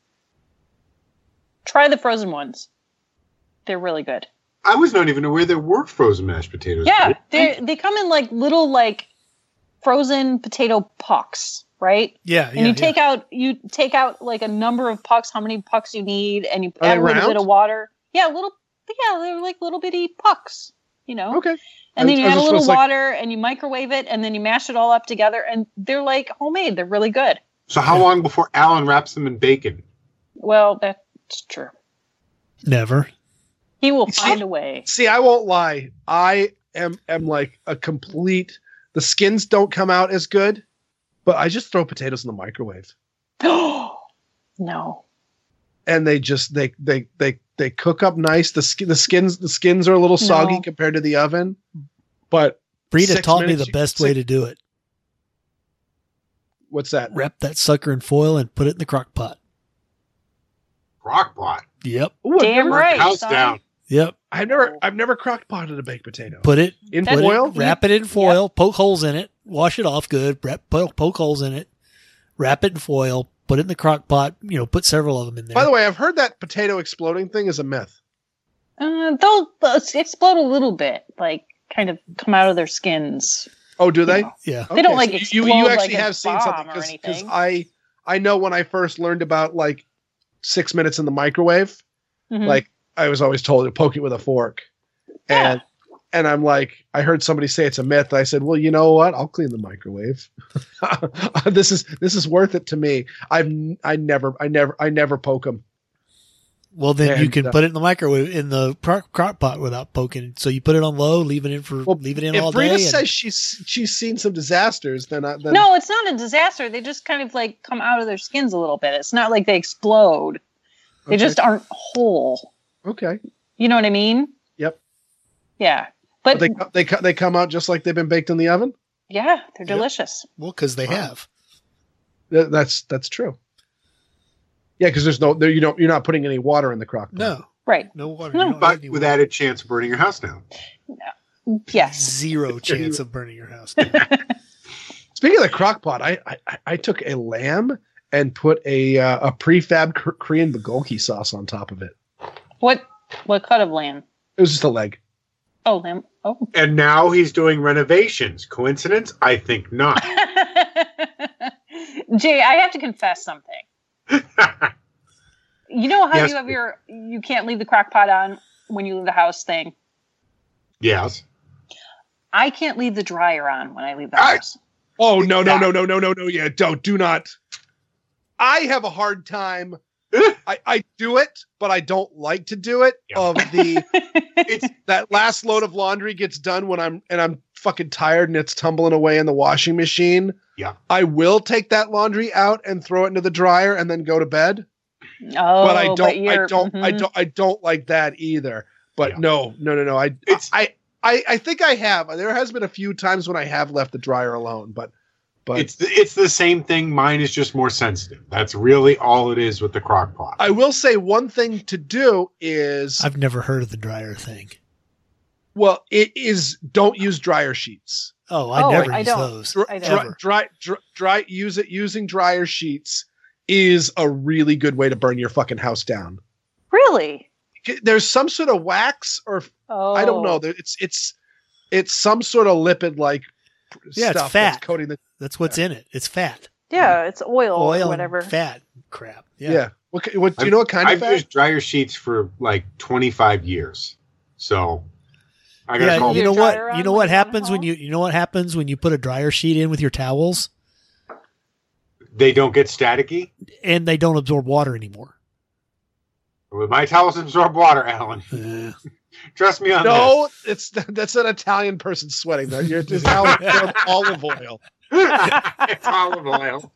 Try the frozen ones. They're really good. I was not even aware there were frozen mashed potatoes. Yeah, they they come in like little like frozen potato pucks, right? Yeah, And yeah, you take out you take out like a number of pucks, how many pucks you need, and you Are add they a little round? bit of water. Yeah, little yeah, they're like little bitty pucks, you know. Okay. And then I you was add a just little was like- water and you microwave it and then you mash it all up together and they're like homemade. They're really good. So how long before Alan wraps them in bacon? Well, that's true. Never. He will See- find a way. See, I won't lie. I am am like a complete. The skins don't come out as good, but I just throw potatoes in the microwave, No. and they just they they they they cook up nice. The skin the skins the skins are a little soggy No. compared to the oven, but Brita Six taught me minutes, the you- best six- way to do it. what's that? Wrap that sucker in foil and put it in the crock pot. Crock pot. Yep. Ooh, I've Damn never, right. House son. down. Yep. I've never I've never crock potted a baked potato. Put it in That's- foil. Put it, wrap it in foil, poke holes in it, wash it off good, wrap, poke, poke holes in it, wrap it in foil, put it in the crock pot, you know, put several of them in there. By the way, I've heard that potato exploding thing is a myth. Uh, they'll, they'll explode a little bit, like kind of come out of their skins. Oh, do they? know. yeah. They don't, Okay, like, so explode you, you like actually a have seen bomb something or because anything. I I know when I first learned about like six minutes in the microwave, Mhm. like I was always told to poke it with a fork, Yeah. and and I'm like, I heard somebody say it's a myth. I said, well, you know what? I'll clean the microwave. this is this is worth it to me. I've n- I never I never I never poke them. Well, then you And, can uh, put it in the microwave in the crock, crock pot without poking. So you put it on low, leave it in for Well, leave it in if all Brita day. and- says she's she's seen some disasters, then I, then No, it's not a disaster. They just kind of like come out of their skins a little bit. It's not like they explode. They Okay. just aren't whole. okay. You know what I mean? Yep. Yeah. But But, they co- they co- they come out just like they've been baked in the oven. yeah, they're Yep. delicious. well, because they have. Th- That's that's true. Yeah, because there's no there you don't you're not putting any water in the crock pot. No, Right. no water. No. You don't But have any with water. added chance of burning your house down. Yes. Zero chance of burning your house. Speaking of the crock pot, I, I I took a lamb and put a uh, a prefab K- Korean bulgogi sauce on top of it. What what cut of lamb? It was just a leg. Oh, lamb. Oh. And now he's doing renovations. Coincidence? I think not. Jay, I have to confess something. You know how Yes. you have your you can't leave the crock pot on when you leave the house thing? Yes. I can't leave the dryer on when I leave the I- house. Oh no no no no no no no yeah don't do not. I have a hard time. I, I do it, but I don't like to do it. Yeah. Of the It's that last load of laundry gets done when I'm and I'm fucking tired and it's tumbling away in the washing machine. Yeah. I will take that laundry out and throw it into the dryer and then go to bed. Oh, but I don't I you're- don't I mhm. don't I don't like that either. But Yeah. no, no, no, no. I It's- I, I I think I have. There has been a few times when I have left the dryer alone, but but it's the, it's the same thing. Mine is just more sensitive. That's really all it is with the crock pot. I will say one thing to do is I've never heard of the dryer thing. well, it is don't use dryer sheets. Oh, I Oh, never I use don't. those. Dry, I dry, Ever. dry, dry, dry, use it using dryer sheets is a really good way to burn your fucking house down. Really? There's some sort of wax or Oh, I don't know. There- It's it's it's some sort of lipid like Yeah, it's stuff fat. that's coating the That's what's in it. It's fat, Yeah, it's oil, oil, or and whatever. fat crap. yeah. Yeah. What, ki- what do you know what kind I've of fat? used dryer sheets for like twenty-five years. So I got Yeah, to call you Your know what? dryer You on know when what you're on happens when home? you you know what happens when you put a dryer sheet in with your towels they don't get staticky. and they don't absorb water anymore. With my towels absorb water, Alan. Uh, Trust me on No, it's that's an Italian person sweating. There, you're just olive, olive oil. this. It's olive oil.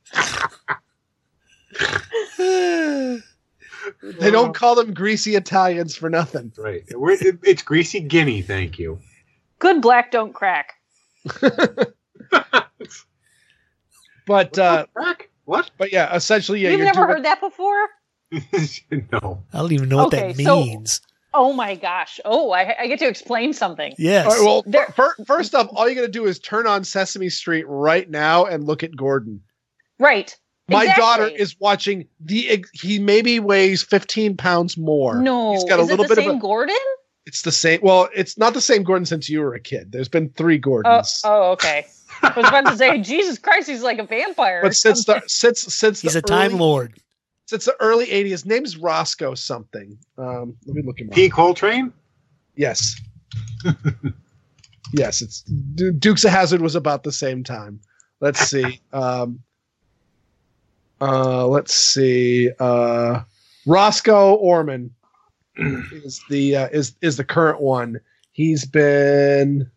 They don't call them greasy Italians for nothing. Right. We're, it, it's greasy guinea. Thank you. Good black don't crack. But uh, Crack? What? but yeah, essentially, yeah. You've you're never doing- heard that before? No. I don't even know what Okay, that so- means. Oh my gosh. Oh, I, I get to explain something. Yes. All right, well, There- fir- first off, all you got to do is turn on Sesame Street right now and look at Gordon. Right. My Exactly. daughter is watching the. ex- He maybe weighs fifteen pounds more. No. he's got a is little it the bit same of a. Gordon? It's the same. Well, it's not the same Gordon since you were a kid. There's been three Oh, Gordons. oh, okay. I was about to say, Jesus Christ, he's like a vampire. or but since the something. since since He's the a time early, lord. since the early eighties, his name's Roscoe something. Um, let me look him up. P. Coltrane? Yes. Yes, it's Du- Dukes of Hazzard was about the same time. Let's see. Um, uh, let's see. Uh, Roscoe Orman is the uh, is is the current one. He's been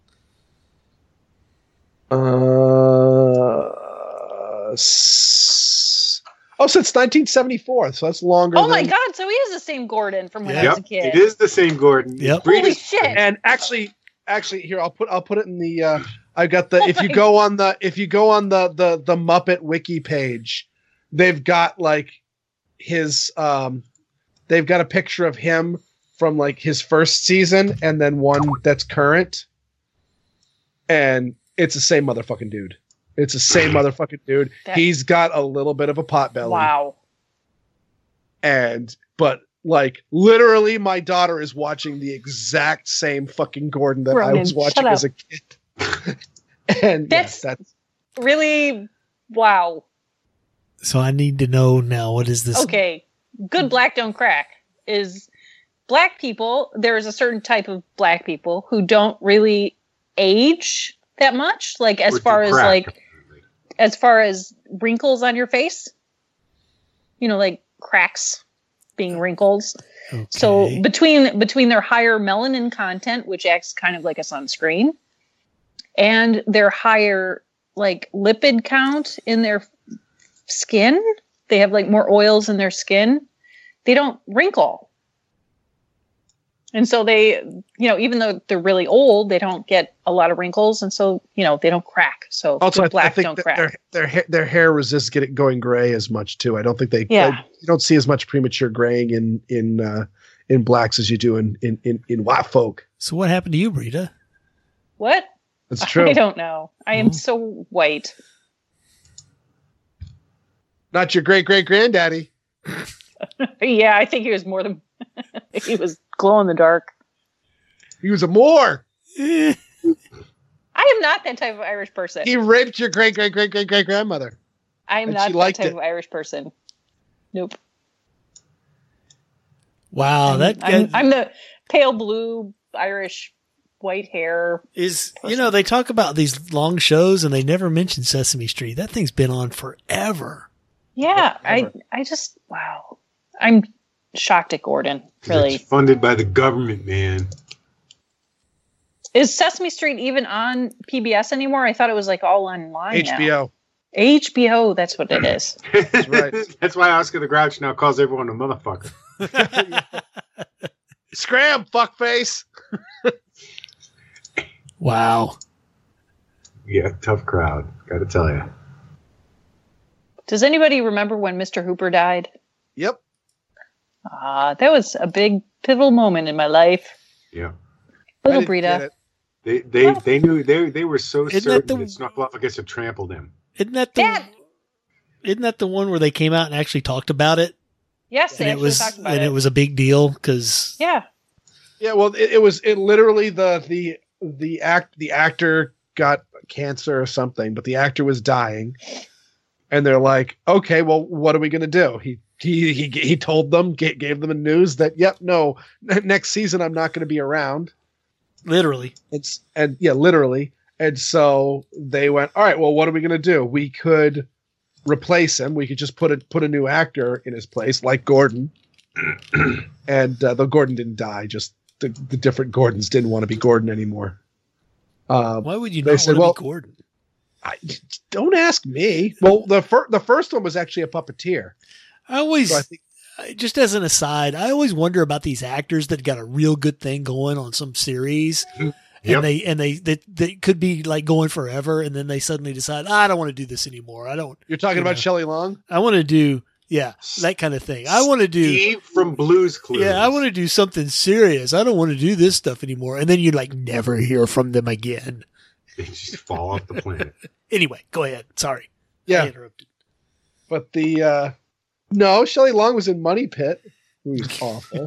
uh, s- oh since nineteen seventy-four, so that's longer. Oh my than- God, so he is the same Gordon from when I Yeah. was Yep. a kid. It is the same Gordon. Yep. Breed Holy is- shit. And actually, actually, here I'll put I'll put it in the. Uh, I've got the. Oh if you my- go on the if you go on the the the Muppet Wiki page, they've got like his um, they've got a picture of him from like his first season and then one that's current, and it's the same motherfucking dude. It's the same motherfucking dude. That- He's got a little bit of a pot belly. Wow. And, but like, literally, my daughter is watching the exact same fucking Gordon that I Ronan, was watching shut as a kid. And That's- yes, that's Really? Wow. So I need to know now, what is this? Okay. Good black don't crack is black people. There is a certain type of black people who don't really age that much. Like as Or far as crack. like, as far as wrinkles on your face, you know, like cracks being wrinkles. Okay. So between between their higher melanin content, which acts kind of like a sunscreen, and their higher like lipid count in their skin, they have like more oils in their skin. They don't wrinkle. And so they, you know, even though they're really old, they don't get a lot of wrinkles, and so, you know, they don't crack. So also, I, black I think don't that crack. their their hair, their hair resists getting going gray as much too. I don't think they. Yeah. I- you don't see as much premature graying in in uh, in blacks as you do in in in, in white folk. So what happened to you, Brita? What? That's true. I don't know. I am Oh. so white. Not your great great granddaddy. Yeah, I think he was more than he was glow in the dark. He was a Moor. Eh, I am not that type of Irish person. He raped your great great great great great grandmother. I am and not she that liked type it. of Irish person. Nope. wow, I'm, that I'm, guy I'm the pale blue Irish white hair. is, you know, they talk about these long shows and they never mention Sesame Street. That thing's been on forever. Yeah, I Whatever. I just wow. I'm shocked at Gordon. Really. It's funded by the government, man. Is Sesame Street even on P B S anymore? I thought it was like all online H B O. now. H B O, that's what it is. That's right. That's why Oscar the Grouch now calls everyone a motherfucker. Scram, fuckface. Wow. Yeah, tough crowd. Got to tell you. Does anybody remember when Mister Hooper died? Yep. Ah, that was a big pivotal moment in my life. Yeah, Little I didn't get Brita. it. they they they knew they they were so Isn't that certain the- that Snuffleupagus had trampled him. Isn't that the Dad! Isn't that the one where they came out and actually talked about it? Yes, they And it actually was talked about and it. it was a big deal because Yeah. Yeah, well, it, it was it literally the the the act the actor got cancer or something, but the actor was dying, and they're like, okay, well, what are we gonna do? He he he he told them, gave, gave them a news that, yep, no, n- next season I'm not going to be around. literally. It's and yeah, literally, and so they went, all right, well, what are we gonna do? We could replace him. We could just put a put a new actor in his place, like Gordon. And uh, though Gordon didn't die, just the, the different Gordons didn't want to be Gordon anymore. Um, Why would you They not said, want to well- be Gordon? I, don't ask me. Well, the fir- the first one was actually a puppeteer. I always, So I think I- just as an aside, I always wonder about these actors that got a real good thing going on some series, Yep. and they and they, they they could be like going forever, and then they suddenly decide, "Ah, I don't want to do this anymore. I don't. you're talking You about know. Shelley Long. I want to do yeah that kind of thing. I want to do Steve from Blue's Clues. yeah. I want to do something serious. I don't want to do this stuff anymore." And then you like never hear from them again. They just fall off the planet. Anyway, go ahead. Sorry, I Yeah, interrupted. but the uh, no, Shelley Long was in Money Pit. Who was awful.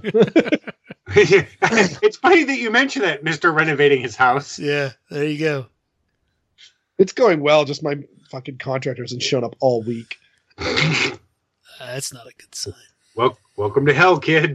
It's funny that you mention that, Mister Renovating his house. Yeah, there you go. It's going well. Just my fucking contractor hasn't shown up all week. Uh, that's not a good sign. Well, welcome to hell, kid.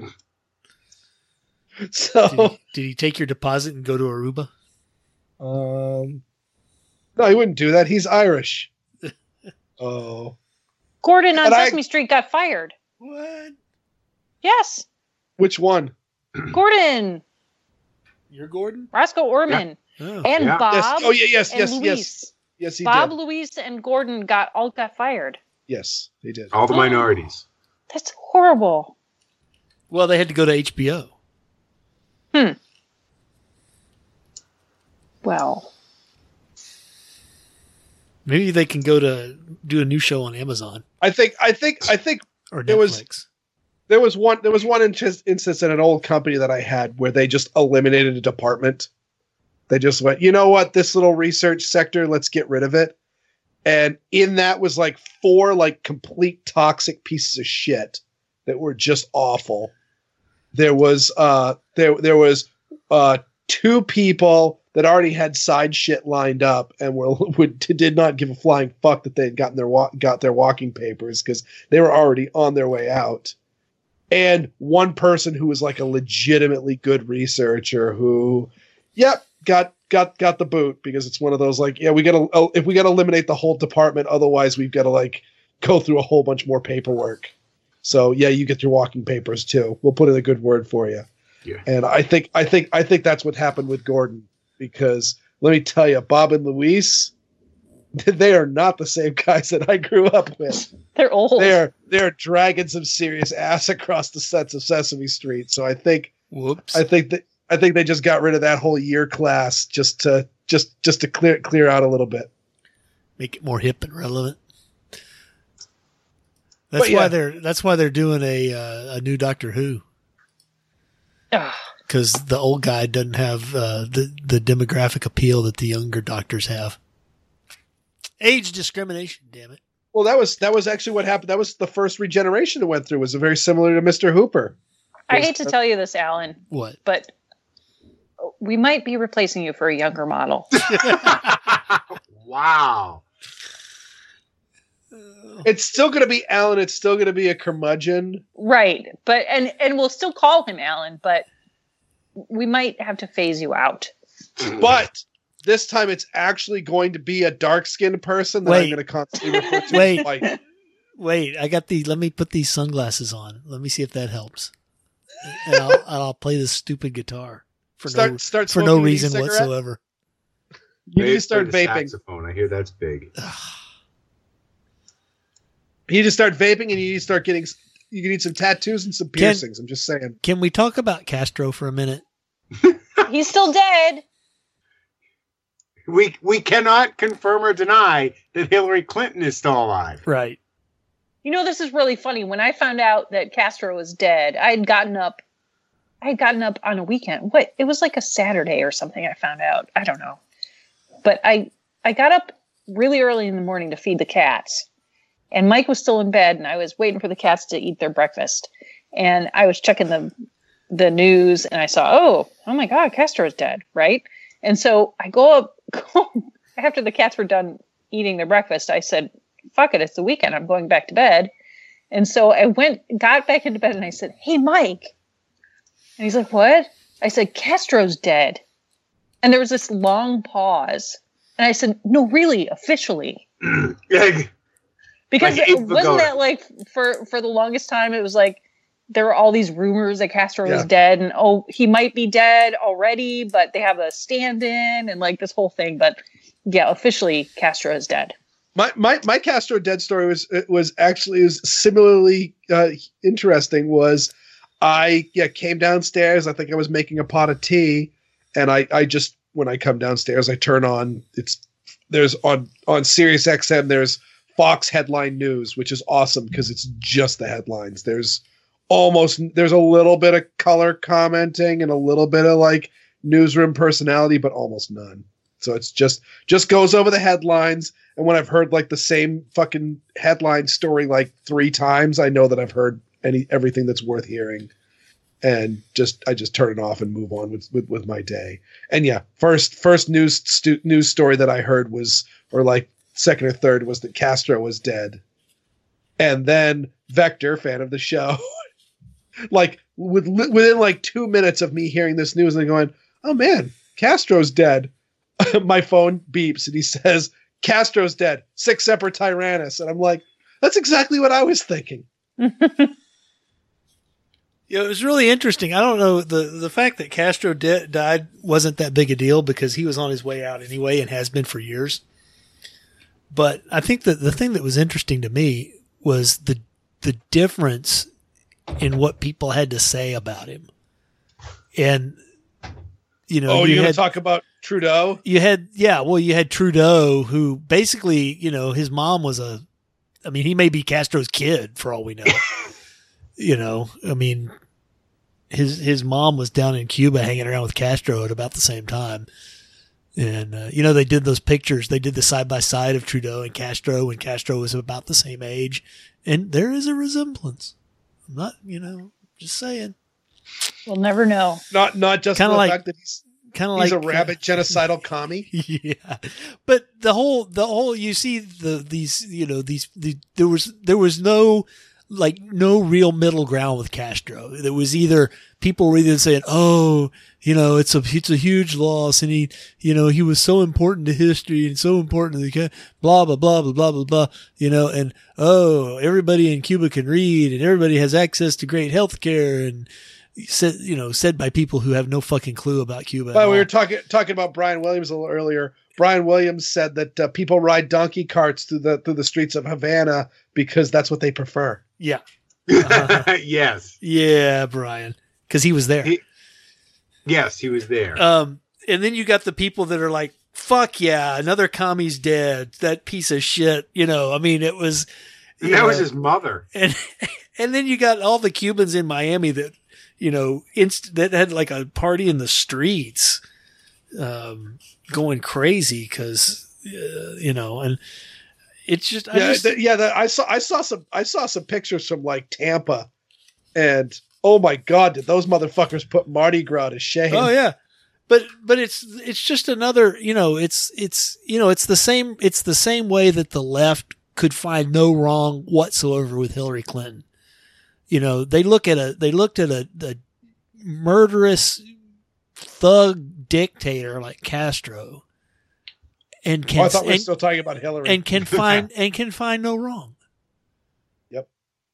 So, Did he, did he take your deposit and go to Aruba? um, no, he wouldn't do that. He's Irish. Oh, Gordon on But I- Sesame Street got fired. What? Yes. which one? Gordon. You're Gordon? Roscoe Orman. Oh. And Yeah. Bob. Yes. Oh, yeah, yes, and yes, Luis. yes, yes. He Bob, did. Luis, and Gordon got all got fired. Yes, he did. All the minorities. That's horrible. Well, they had to go to H B O. Well, Maybe they can go to do a new show on Amazon I think. I think. I think or It was- Netflix. there was one. There was one instance instance in an old company that I had where they just eliminated a department. They just went, you know what, this little research sector, let's get rid of it. And in that was like four like complete toxic pieces of shit that were just awful. There was uh there there was uh two people that already had side shit lined up and were would, did not give a flying fuck that they had gotten their wa- got their walking papers because they were already on their way out. And one person who was like a legitimately good researcher who, yep, got got got the boot because it's one of those like, yeah, we got to if we got to eliminate the whole department, otherwise we've got to like go through a whole bunch more paperwork. So yeah, you get your walking papers too. We'll put in a good word for you. Yeah. And I think I think I think that's what happened with Gordon because let me tell you, Bob and Luis, they are not the same guys that I grew up with. They're old. They're they're dragging some serious ass across the sets of Sesame Street. So I think Whoops. I think that I think they just got rid of that whole year class just to just just to clear clear out a little bit. Make it more hip and relevant. That's But yeah. why they're that's why they're doing a uh, a new Doctor Who. Ugh. Because the old guy doesn't have uh, the the demographic appeal that the younger doctors have. Age discrimination, damn it. Well, that was that was actually what happened. That was the first regeneration it went through. Was very similar to Mister Hooper. I hate to tell you this, Alan, What? but we might be replacing you for a younger model. Wow. It's still going to be Alan. It's still going to be a curmudgeon. Right. But and and we'll still call him Alan, but we might have to phase you out. But this time it's actually going to be a dark-skinned person that Wait. I'm going to constantly refer to Wait. as white. Wait, I got the. Let me put these sunglasses on. Let me see if that helps. And I'll, and I'll play this stupid guitar for Start, no start for no smoking a reason cigarette. whatsoever. You need to Bass start for the vaping. Saxophone. I hear that's big. You need to start vaping, and you need to start getting. You need some tattoos and some Can- piercings. I'm just saying. Can we talk about Castro for a minute? He's still dead. We we cannot confirm or deny that Hillary Clinton is still alive. Right. You know, this is really funny. When I found out that Castro was dead, I had gotten up. I had gotten up on a weekend. What? It was like a Saturday or something. I found out. I don't know. But I I got up really early in the morning to feed the cats, and Mike was still in bed, and I was waiting for the cats to eat their breakfast, and I was checking the the news, and I saw, oh, oh my God, Castro's dead, right? And so I go up after the cats were done eating their breakfast. I said, fuck it, it's the weekend. I'm going back to bed. And so I went, got back into bed, and I said, hey, Mike. And he's like, what? I said, Castro's dead. And there was this long pause. And I said, no, really, officially. Because Like it, Abe wasn't Vigoda. that like for, for the longest time, it was like, there were all these rumors that Castro was Yeah. dead, and oh, he might be dead already, but they have a stand-in and like this whole thing. But yeah, officially Castro is dead. My my my Castro dead story was it was actually was similarly uh, interesting. Was I yeah came downstairs. I think I was making a pot of tea, and I I just when I come downstairs, I turn on it's there's on on Sirius X M. There's Fox Headline News, which is awesome because it's just the headlines. There's almost there's a little bit of color commenting and a little bit of like newsroom personality, but almost none. So it's just just goes over the headlines. And when I've heard like the same fucking headline story like three times, I know that I've heard any everything that's worth hearing. And just I just turn it off and move on with with, with my day. And yeah, first first news stu- news story that I heard was, or like second or third, was that Castro was dead. And then Vector, fan of the show, like with, within like two minutes of me hearing this news and going, oh man, Castro's dead. My phone beeps and he says, Castro's dead. Sic semper tyrannis. And I'm like, that's exactly what I was thinking. Yeah, it was really interesting. I don't know, the the fact that Castro de- died wasn't that big a deal because he was on his way out anyway and has been for years. But I think that the thing that was interesting to me was the the difference in what people had to say about him. And you know, Oh, you you're going had to talk about Trudeau? you had yeah, well, you had Trudeau, who basically, you know, his mom was a, I mean, he may be Castro's kid for all we know. You know, I mean, his his mom was down in Cuba hanging around with Castro at about the same time. And, uh, you know, they did those pictures. They did the side by side of Trudeau and Castro when Castro was about the same age. And there is a resemblance. I'm not, you know, just saying. We'll never know. Not not just Kinda the like- fact that he's Kind of he's like a rabid genocidal commie. Yeah, but the whole the whole you see the these you know these the, there was there was no like no real middle ground with Castro. There was either people were either saying, oh, you know, it's a it's a huge loss, and he you know he was so important to history and so important to the ca- blah blah blah blah blah blah blah, you know, and oh, everybody in Cuba can read and everybody has access to great health care, and said, you know, said by people who have no fucking clue about Cuba. But at we all. were talking talking about Brian Williams a little earlier. Brian Williams said that uh, people ride donkey carts through the through the streets of Havana because that's what they prefer. Yeah. Uh-huh. Yes. Yeah, Brian, because he was there. He- Yes, he was there. Um, and then you got the people that are like, "Fuck yeah, another commie's dead." That piece of shit. You know, I mean, it was. and you that know, was his mother. and and then you got all the Cubans in Miami that you know inst- that had like a party in the streets, um, going crazy because uh, you know, and it's just I yeah, just, th- yeah. The, I saw I saw some I saw some pictures from like Tampa, and oh my god, did those motherfuckers put Mardi Gras to shame? oh yeah. But but it's it's just another you know it's it's you know it's the same it's the same way that the left could find no wrong whatsoever with Hillary Clinton. You know, they look at a they looked at a, a murderous thug dictator like Castro and can Oh, I thought we were and, still talking about Hillary. and can find and can find no wrong. Yep.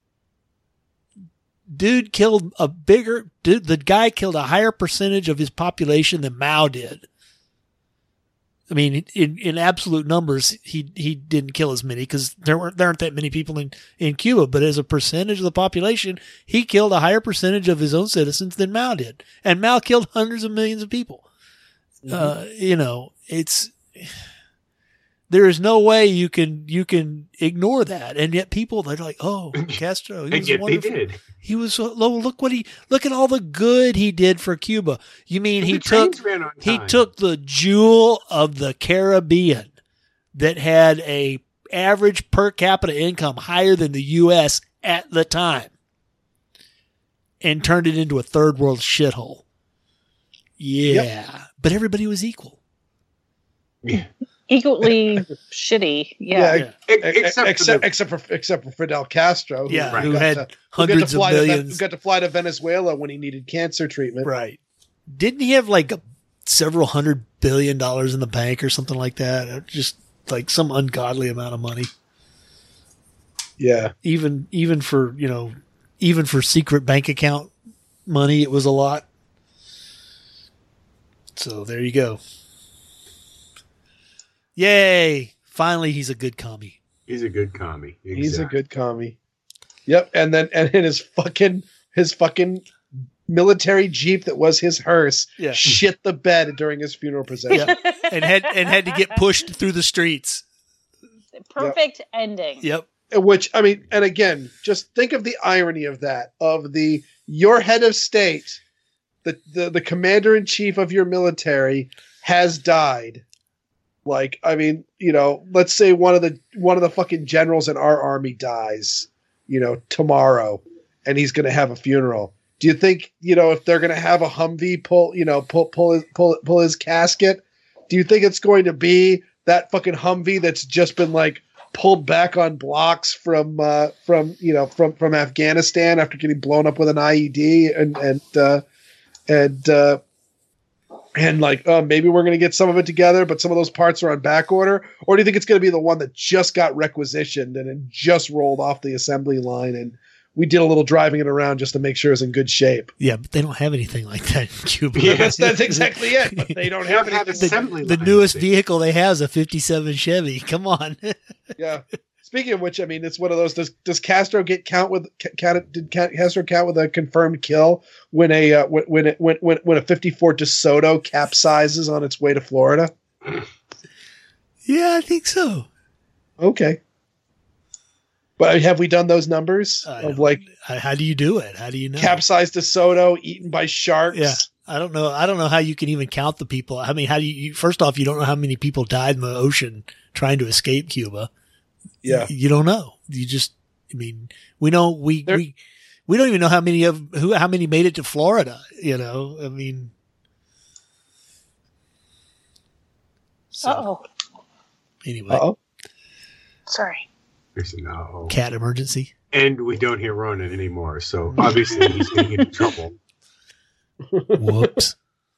Dude killed a bigger dude the guy killed a higher percentage of his population than Mao did. I mean, in, in absolute numbers, he he didn't kill as many because there weren't there aren't that many people in, in Cuba. But as a percentage of the population, he killed a higher percentage of his own citizens than Mao did, and Mao killed hundreds of millions of people. Mm-hmm. Uh, you know, it's there is no way you can you can ignore that, and yet people they're like, oh, Castro, he And was yet they wonderful. did. He was so, lo- look what he look at all the good he did for Cuba. You mean he The took trains ran on he time. took the jewel of the Caribbean that had a average per capita income higher than the U S at the time and turned it into a third world shithole. Yeah, but everybody was equal. Yeah. Equally shitty. Yeah. Yeah, E- E- Except, except for the, except for except for Fidel Castro, who Yeah, Right. who got had to, who got to hundreds of fly to Ven- millions. who got to fly to Venezuela when he needed cancer treatment. Right. Didn't he have like a, several hundred billion dollars in the bank or something like that? Just like some ungodly amount of money. Yeah, Even even for, you know, even for secret bank account money, it was a lot. So there you go. Yay. Finally, he's a good commie. he's a good commie. he's a Exactly. good commie. Yep, and then and in his fucking his fucking military jeep that was his hearse Yeah. shit the bed during his funeral procession. Yeah. and had and had to get pushed through the streets. Perfect ending. Yep. Which I mean, and again, just think of the irony of that. Of the your head of state, the the, the commander in chief of your military has died. Like, I mean, you know, let's say one of the one of the fucking generals in our army dies, you know, tomorrow, and he's going to have a funeral. Do you think, you know, if they're going to have a Humvee pull, you know, pull pull his pull pull his casket? Do you think it's going to be that fucking Humvee that's just been like pulled back on blocks from uh, from you know from from Afghanistan after getting blown up with an I E D and and uh, and uh, and like uh, maybe we're going to get some of it together, but some of those parts are on back order? Or do you think it's going to be the one that just got requisitioned and it just rolled off the assembly line and we did a little driving it around just to make sure it's in good shape? Yeah, but they don't have anything like that in Cuba. Yeah. That's that's exactly it. But they don't They have don't have anything. assembly The lines. newest vehicle they have is a fifty-seven Chevy. Come on. Yeah. Speaking of which, I mean, it's one of those. Does does Castro get count with? Count, did Castro count with a confirmed kill when a uh, when when, it, when when when a fifty-four DeSoto capsizes on its way to Florida? Yeah, I think so. Okay. But have we done those numbers I of don't- like How, how do you do it? How do you know? capsized DeSoto eaten by sharks? Yeah. I don't know. I don't know how you can even count the people. I mean, how do you, you first off, you don't know how many people died in the ocean trying to escape Cuba. Yeah. You don't know. You just, I mean, we know we, There- we, we don't even know how many of who, how many made it to Florida, you know, I mean, so Uh-oh. anyway, Uh-oh. Sorry. There's no. cat emergency. And we don't hear Ronan anymore, so obviously he's getting into trouble. Whoops.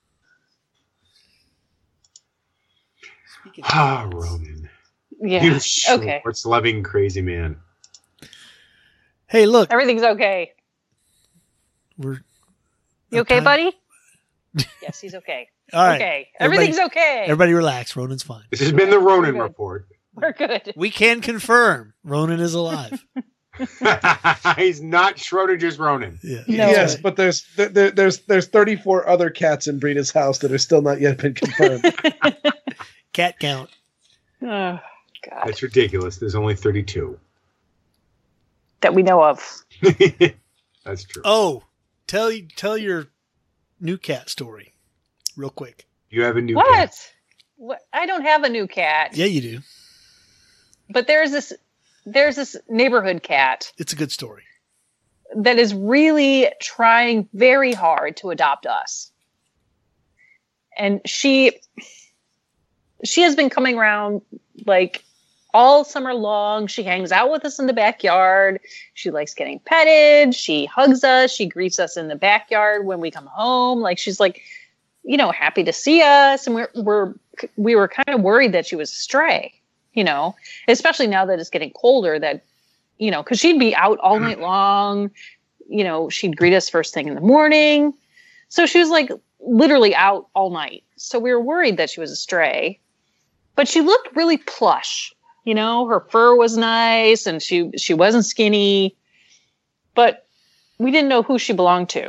Ah, Ronan. Yeah. You short, Okay. loving crazy man. Hey, look, Everything's okay. we're You okay, time- buddy? Yes, he's okay. All right. Okay. Everybody- Everything's okay. Everybody relax. Ronan's fine. This has been the Ronan Good. Report. We're good. We can confirm Ronan is alive. He's not Schrodinger's Ronan. Yeah. No. Yes, but there's there, there- there's there's thirty-four other cats in Brita's house that are still not yet been confirmed. Cat count. Oh, God. That's ridiculous. There's only thirty-two. That we know of. That's true. Oh, tell you tell your new cat story real quick. You have a new What? cat. What? I don't have a new cat. Yeah, you do. But there's this there's this neighborhood cat It's a good story. that is really trying very hard to adopt us. And she she has been coming around like all summer long. She hangs out with us in the backyard. She likes getting petted. She hugs us. She greets us in the backyard when we come home. Like she's like, you know, happy to see us. And we're we're we were kind of worried that she was a stray, you know, especially now that it's getting colder, that, you know, because she'd be out all night long. You know, she'd greet us first thing in the morning. So she was like literally out all night. So we were worried that she was a stray, but she looked really plush. You know, her fur was nice and she, she wasn't skinny, but we didn't know who she belonged to.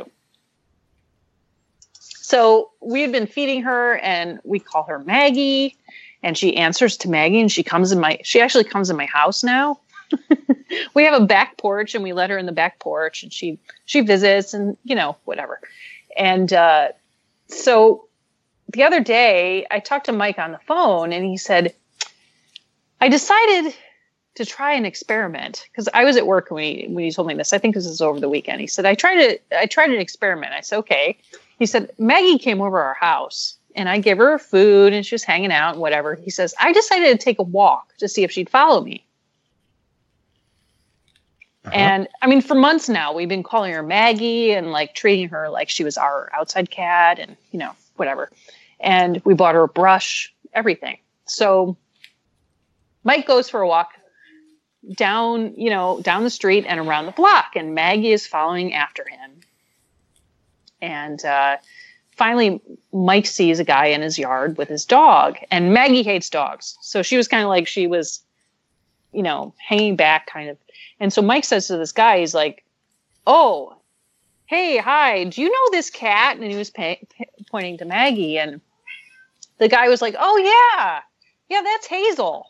So we had been feeding her and we call her Maggie, and she answers to Maggie, and she comes in my, she actually comes in my house now. We have a back porch and we let her in the back porch, and she, she visits and, you know, whatever. And, uh, so the other day I talked to Mike on the phone, and he said, I decided to try an experiment, because I was at work when he, when he told me this. I think this is over the weekend. He said, I tried to, I tried an experiment. I said, okay. He said, Maggie came over our house and I gave her food and she was hanging out and whatever. He says, I decided to take a walk to see if she'd follow me. Uh-huh. And I mean, for months now, we've been calling her Maggie and like treating her like she was our outside cat and, you know, whatever. And we bought her a brush, everything. So Mike goes for a walk down, you know, down the street and around the block, and Maggie is following after him. And uh, finally, Mike sees a guy in his yard with his dog, and Maggie hates dogs. So she was kind of like, she was, you know, hanging back kind of. And so Mike says to this guy, he's like, oh, hey, hi, do you know this cat? And he was pay- p- pointing to Maggie, and the guy was like, oh, yeah, yeah, that's Hazel.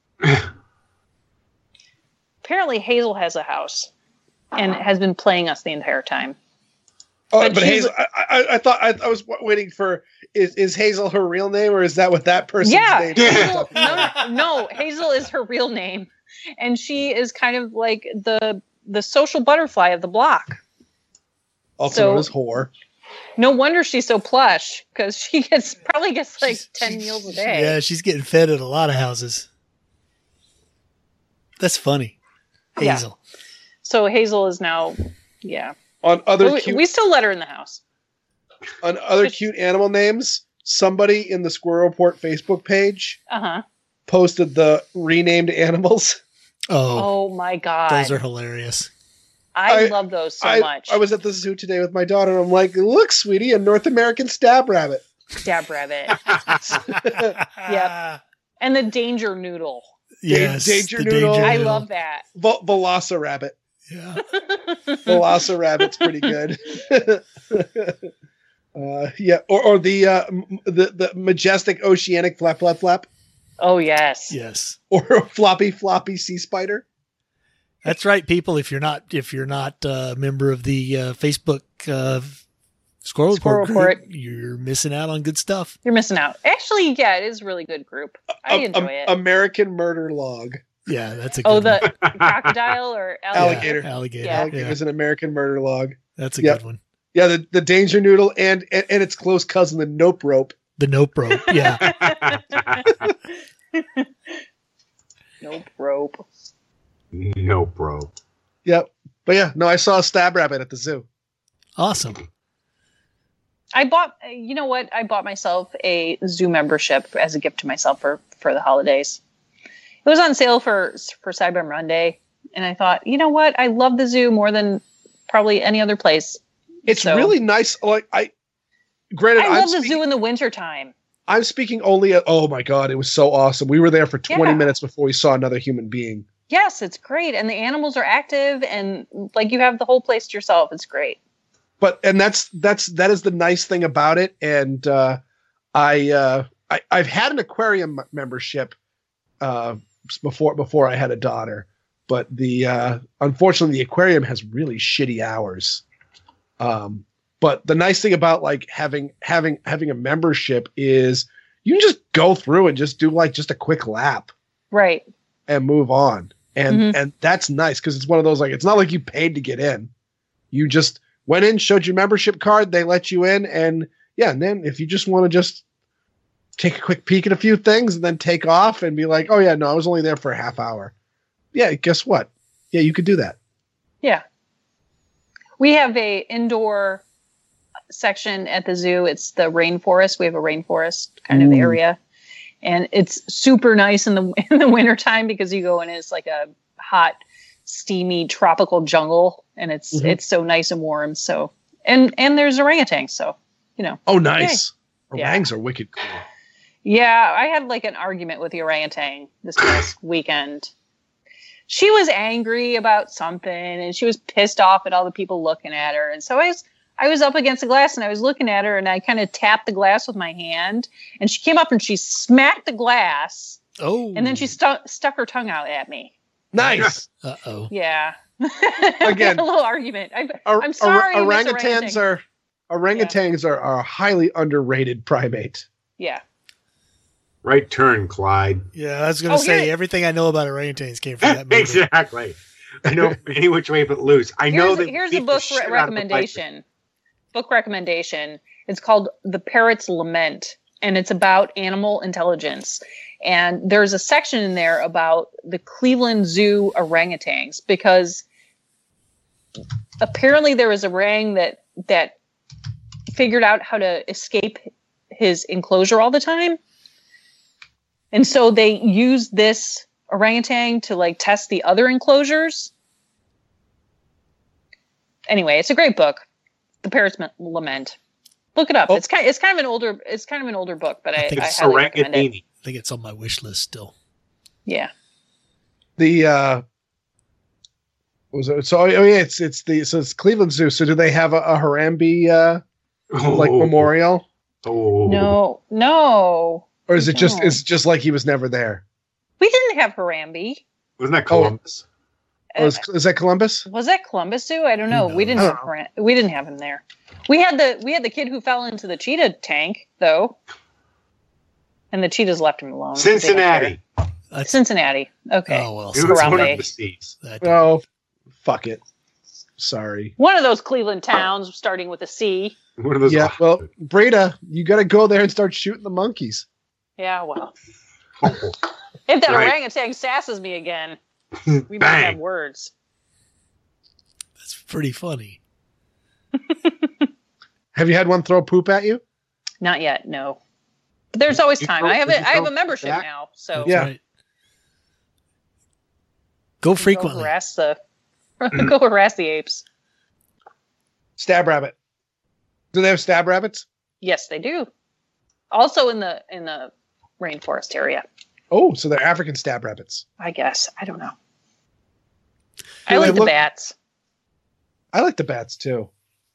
Apparently Hazel has a house and has been playing us the entire time. Oh, But but, she's- Hazel, I, I, I thought I, I was w- waiting for is is Hazel her real name, or is that what that person's Yeah, name Hazel, is? no, no, Hazel is her real name, and she is kind of like the the social butterfly of the block. Also so- known as whore. No wonder she's so plush, because she gets probably gets like She's- ten she- meals a she- day. Yeah, she's getting fed at a lot of houses. That's funny. Yeah. Hazel. So Hazel is now, yeah. On other But we, cute we still let her in the house. on other Just- cute animal names, somebody in the Squirrel Report Facebook page Uh huh. posted the renamed animals. Oh, Oh my god, those are hilarious. I, I- love those so I, much. I was at the zoo today with my daughter, and I'm like, "Look, sweetie, a North American stab rabbit." Dab rabbit Yep. and the danger noodle. Yes. Danger the Noodle. Danger I Noodle. love that. Vel- Velocirabbit. Yeah. Velocirabbit's pretty good. uh, yeah, or or the uh, m- the the majestic oceanic flap flap flap, Oh yes. Yes. or floppy floppy sea spider. That's right, people. If you're not if you're not uh, a member of the uh, Facebook uh, Squirrel, Squirrel Report, Report. group, you're missing out on good stuff. You're missing out. Actually, yeah, it is a really good group. I A- enjoy a- it. American Murder Log. Yeah, that's a good Oh, one. the crocodile or Yeah, alligator? Alligator. alligator. Yeah. Alligator Yeah, is an American Murder Log. that's a Yep. good one. Yeah, the, the Danger Noodle and, and and its close cousin, the Nope Rope. The Nope Rope. Yeah. Nope, rope. No, bro. Yep. But yeah, no, I saw a stab rabbit at the zoo. Awesome. I bought, you know what? I bought myself a zoo membership as a gift to myself for, for the holidays. It was on sale for, for Cyber Monday. And I thought, you know what? I love the zoo more than probably any other place. It's So- really nice. Like I, granted, I I'm love the speaking, zoo in the wintertime. I'm speaking only. At, oh my god, it was so awesome. We were there for twenty Yeah. minutes before we saw another human being. Yes, it's great. And the animals are active and like you have the whole place to yourself. It's great. But and that's that's that is the nice thing about it. And uh, I, uh, I I've had an aquarium membership uh, before before I had a daughter, but the uh, unfortunately the aquarium has really shitty hours. Um, but the nice thing about like having having having a membership is you can just go through and just do like just a quick lap Right. and move on. And Mhm. and that's nice because it's one of those like it's not like you paid to get in. You just went in, showed your membership card, they let you in, and yeah, and then if you just want to just take a quick peek at a few things and then take off and be like, oh yeah, no, I was only there for a half hour. Yeah, guess what? Yeah, you could do that. Yeah. We have a indoor section at the zoo. It's the rainforest. We have a rainforest kind of Ooh. area. And it's super nice in the in the wintertime because you go in it's like a hot, steamy tropical jungle and it's Mhm. it's so nice and warm. So and and there's orangutans, so you know. Oh, nice. Yeah. Orangs are wicked cool. Yeah, I had like an argument with the orangutan this past weekend. She was angry about something and she was pissed off at all the people looking at her. And so I was I was up against the glass and I was looking at her and I kind of tapped the glass with my hand and she came up and she smacked the glass Oh. and then she stuck stuck her tongue out at me. Nice. Uh oh. Yeah. Again, a little argument. I, Or- I'm sorry, or- Miss orangutans Orangutan. are orangutans are, are a highly underrated primate. Yeah. Right turn, Clyde. Yeah, I was gonna Oh, say here- everything I know about orangutans came from that movie. Exactly. I know any which way but loose. I know Here's, that here's beat a the book shit re- out of the recommendation. Book recommendation. It's called The Parrot's Lament, and it's about animal intelligence. And there's a section in there about the Cleveland Zoo orangutans because apparently there was a orang that that figured out how to escape his enclosure all the time. And so they used this orangutan to like test the other enclosures. Anyway, it's a great book. The Parrot's Lament. Look it up. Oh. It's kind it's kind of an older it's kind of an older book, but I, I think I It's highly recommend it. orangutan. I think it's on my wish list still. Yeah. The uh was it so oh yeah, it's it's the so it's Cleveland Zoo. So do they have a, a Harambe uh like Oh. memorial? Oh. No, no. Or is it just No. is it just like he was never there? We didn't have Harambe. Wasn't that Columbus? Oh, is, is that Columbus? Was that Columbus Zoo? I don't know. Who We didn't knows? have Haram- we didn't have him there. We had the we had the kid who fell into the cheetah tank though, and the cheetahs left him alone. They don't Cincinnati. care. That's, Cincinnati. Okay. Oh well. It was Harambe. one of the seas. That, Oh, fuck it. Sorry. One of those Cleveland towns starting with a C. One of those. Yeah, well, Breda, you got to go there and start shooting the monkeys. Yeah, well. Oh. If that Right. orangutan sasses me again, we might have Bang. words. that's pretty funny. Have you had one throw poop at you? Not yet, no. But there's always You time. throw- I have you a, I have throw a membership back? now, so Yeah. Right. Go go frequently. harass the go harass the apes. Stab rabbit. Do they have stab rabbits? Yes, they do. Also in the in the rainforest area, Oh, so they're African stab rabbits. I guess. I don't know. Do I they like the look- bats. I like the bats too.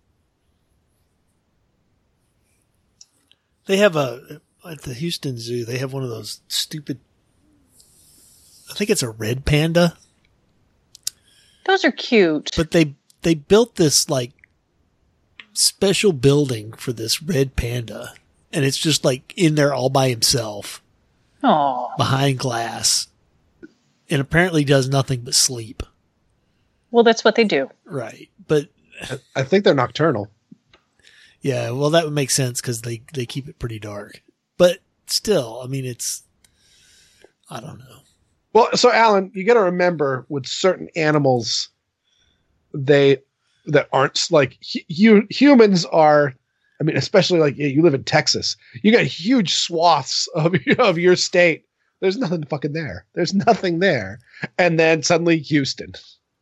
They have a at the Houston Zoo. They have one of those stupid. I think it's a red panda, Those are cute. but they they built this like special building for this red panda, and it's just like in there all by himself, Oh, behind glass, and apparently does nothing but sleep. well, that's what they do. Right, but I think they're nocturnal. yeah, well, that would make sense because they they keep it pretty dark. But still, I mean, it's I don't know. Well, so Alan, you got to remember with certain animals, they that aren't like hu- humans are. I mean, especially like yeah, you live in Texas, you got huge swaths of of your state. There's nothing fucking there. There's nothing there, and then suddenly Houston,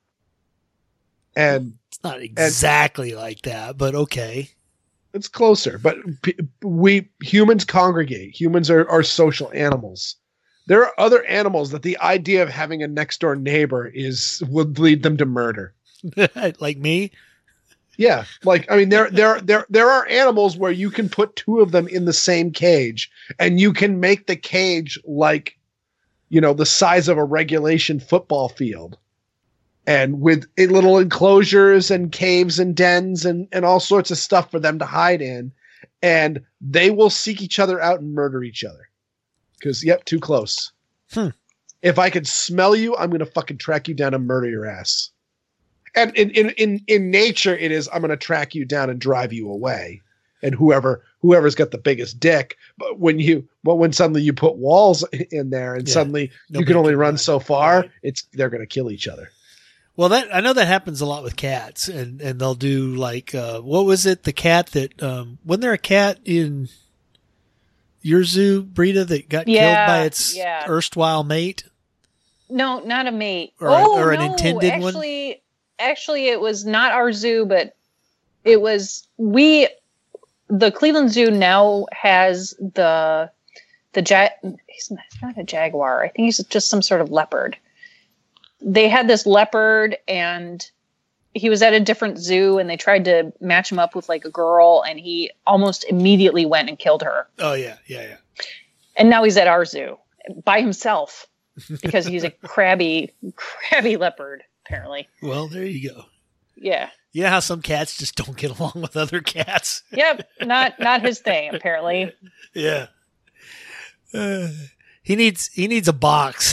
and It's not exactly like that, but okay. it's closer. But p- we humans congregate. Humans are are social animals. There are other animals that the idea of having a next door neighbor is would lead them to murder. Like me. Yeah, like I mean, there there there there are animals where you can put two of them in the same cage, and you can make the cage like, you know, the size of a regulation football field, and with a little enclosures and caves and dens and and all sorts of stuff for them to hide in, and they will seek each other out and murder each other. Because yep, too close. Hmm. If I could smell you, I'm gonna fucking track you down and murder your ass. And in, in, in, in nature, it is, I'm going to track you down and drive you away. And whoever, whoever's got the biggest dick, but when you, but when suddenly you put walls in there and Yeah. suddenly you Nobody can only can run run. so far, Right. it's, they're going to kill each other. Well, that I know that happens a lot with cats, and, and they'll do like uh, what was it? The cat that um, wasn't there a cat in your zoo, Brita, that got Yeah, killed by its yeah. erstwhile mate? No, not a mate. Or a- oh, or an no, intended one? actually, Actually, it was not our zoo, but it was we. The Cleveland Zoo now has the the ja- he's not, he's not a jaguar. I think he's just some sort of leopard. They had this leopard, and he was at a different zoo, and they tried to match him up with like a girl, and he almost immediately went and killed her. Oh yeah, yeah, yeah. And now he's at our zoo by himself because he's a crabby, crabby leopard. Apparently. Well, there you go. Yeah. You know how some cats just don't get along with other cats? Yep. Not not his thing, apparently. Yeah. Uh, he needs he needs a box.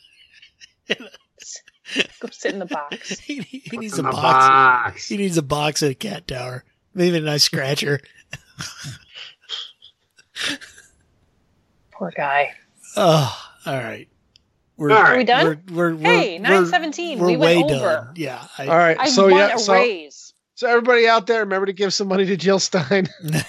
Go sit in the box. he, he needs In a the box. box. He needs a box at a cat tower. Maybe a nice scratcher. Poor guy. Oh, all right. We're, All right. Are we done? We're, we're, Hey, we're- nine seventeen. We're We way went done. over. Yeah. I, All right. I so want yeah, a so, raise. so everybody out there, remember to give some money to Jill Stein.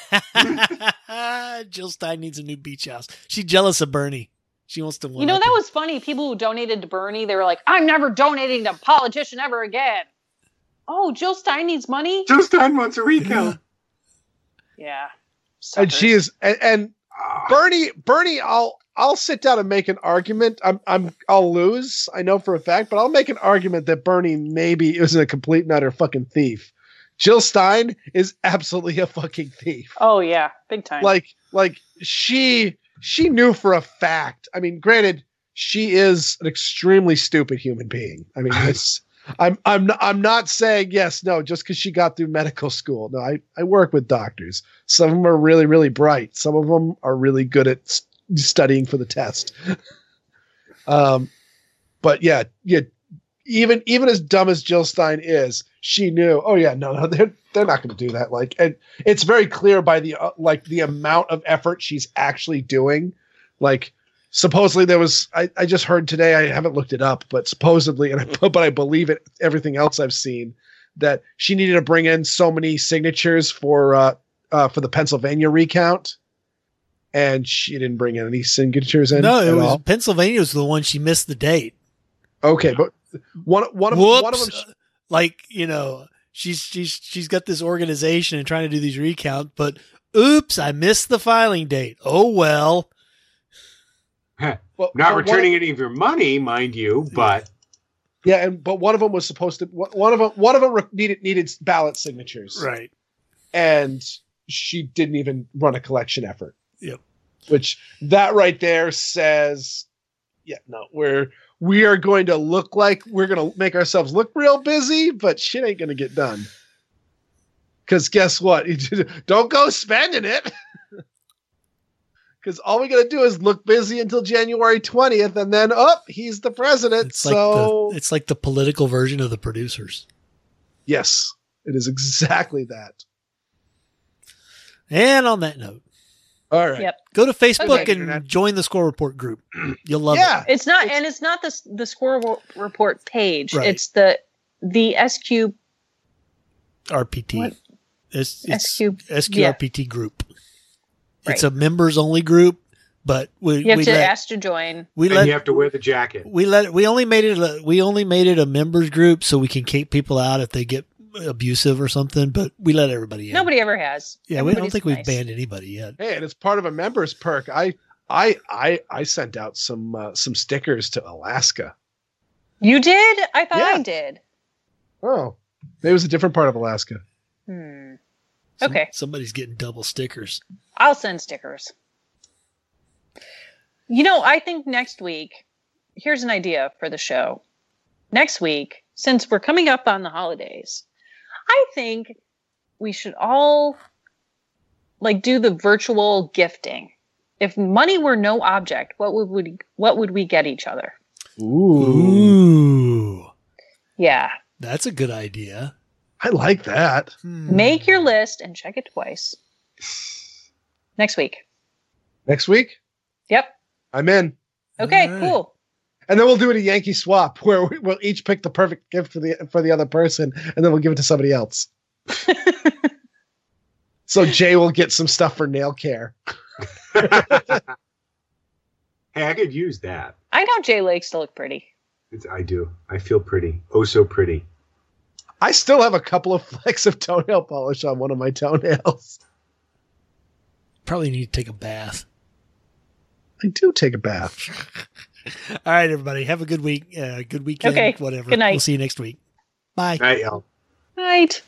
Jill Stein needs a new beach house. She's jealous of Bernie. She wants to win. You know, that was funny. People who donated to Bernie, they were like, I'm never donating to a politician ever again. Oh, Jill Stein needs money? Jill Stein wants a recount. Yeah. and she Suckers. is, and, and Ah, Bernie, Bernie, I'll, I'll sit down and make an argument. I'm, I'm, I'll lose. I know for a fact, but I'll make an argument that Bernie maybe isn't a complete and utter fucking thief. Jill Stein is absolutely a fucking thief. Oh, yeah. Big time. Like, like she, she knew for a fact. I mean, granted, she is an extremely stupid human being. I mean, it's, I'm, I'm, not, I'm not saying yes, no, just because she got through medical school. No, I, I work with doctors. Some of them are really, really bright. Some of them are really good at s- studying for the test. um, but yeah, yeah, even, even as dumb as Jill Stein is, she knew, oh yeah, no, no, they're, they're not going to do that. Like, and it's very clear by the, uh, like the amount of effort she's actually doing. Like, supposedly there was, I, I just heard today, I haven't looked it up, but supposedly, and I, but I believe it, everything else I've seen, that she needed to bring in so many signatures for, uh, uh, for the Pennsylvania recount. And she didn't bring in any signatures in. No, it at was all. Pennsylvania was the one she missed the date. Okay. But one, one of, Whoops. one of them, Like, you know, she's she's she's got this organization and trying to do these recounts, but oops, I missed the filing date. Oh well. well, Not but one- returning any of your money, mind you, but Yeah, and but one of them was supposed to. One of them. One of them re- needed needed ballot signatures, Right. and she didn't even run a collection effort. Yep. Which that right there says, yeah, no, we're we are going to look like we're going to make ourselves look real busy, but shit ain't going to get done. Because guess what? Don't go spending it. Because all we got to do is look busy until January twentieth, and then, oh, he's the president. It's so like the, it's like the political version of the producers. Yes, it is exactly that. And on that note, all right. Yep. go to Facebook Okay. and join the Score Report group. You'll love Yeah. it. It's not, and it's not the the Score Report page. Right. It's the the S Q R P T. What? It's, it's S Q S Q R P T group. It's Right. a members only group, but we You have we to let, ask to join. we And let you have to wear the jacket. we let we only made it a, we only made it a members group so we can kick people out if they get abusive or something. But we let everybody in. Nobody ever has. Yeah, we don't Everybody's think we've nice. banned anybody yet. Hey, and it's part of a member's perk. I I I I sent out some uh, some stickers to Alaska. You did? I thought Yeah. I did. Oh, it was a different part of Alaska. Hmm. Some- Okay. somebody's getting double stickers. I'll send stickers. You know, I think next week, here's an idea for the show. Next week, since we're coming up on the holidays, I think we should all like do the virtual gifting. If money were no object, what would we, what would we get each other? Ooh, Ooh, Yeah. that's a good idea. I like that. Hmm. Make your list and check it twice. Next week. Next week, Yep. I'm in. Okay, All right. cool. And then we'll do it a Yankee swap where we- we'll each pick the perfect gift for the for the other person, and then we'll give it to somebody else. So Jay will get some stuff for nail care. Hey, I could use that. I know Jay likes to look pretty. It's, I do. I feel pretty. Oh, so pretty. I still have a couple of flecks of toenail polish on one of my toenails. Probably need to take a bath. I do take a bath. All right, everybody. Have a good week. Uh, good weekend. Okay, Whatever. good night. We'll see you next week. Bye. Night, y'all. Right.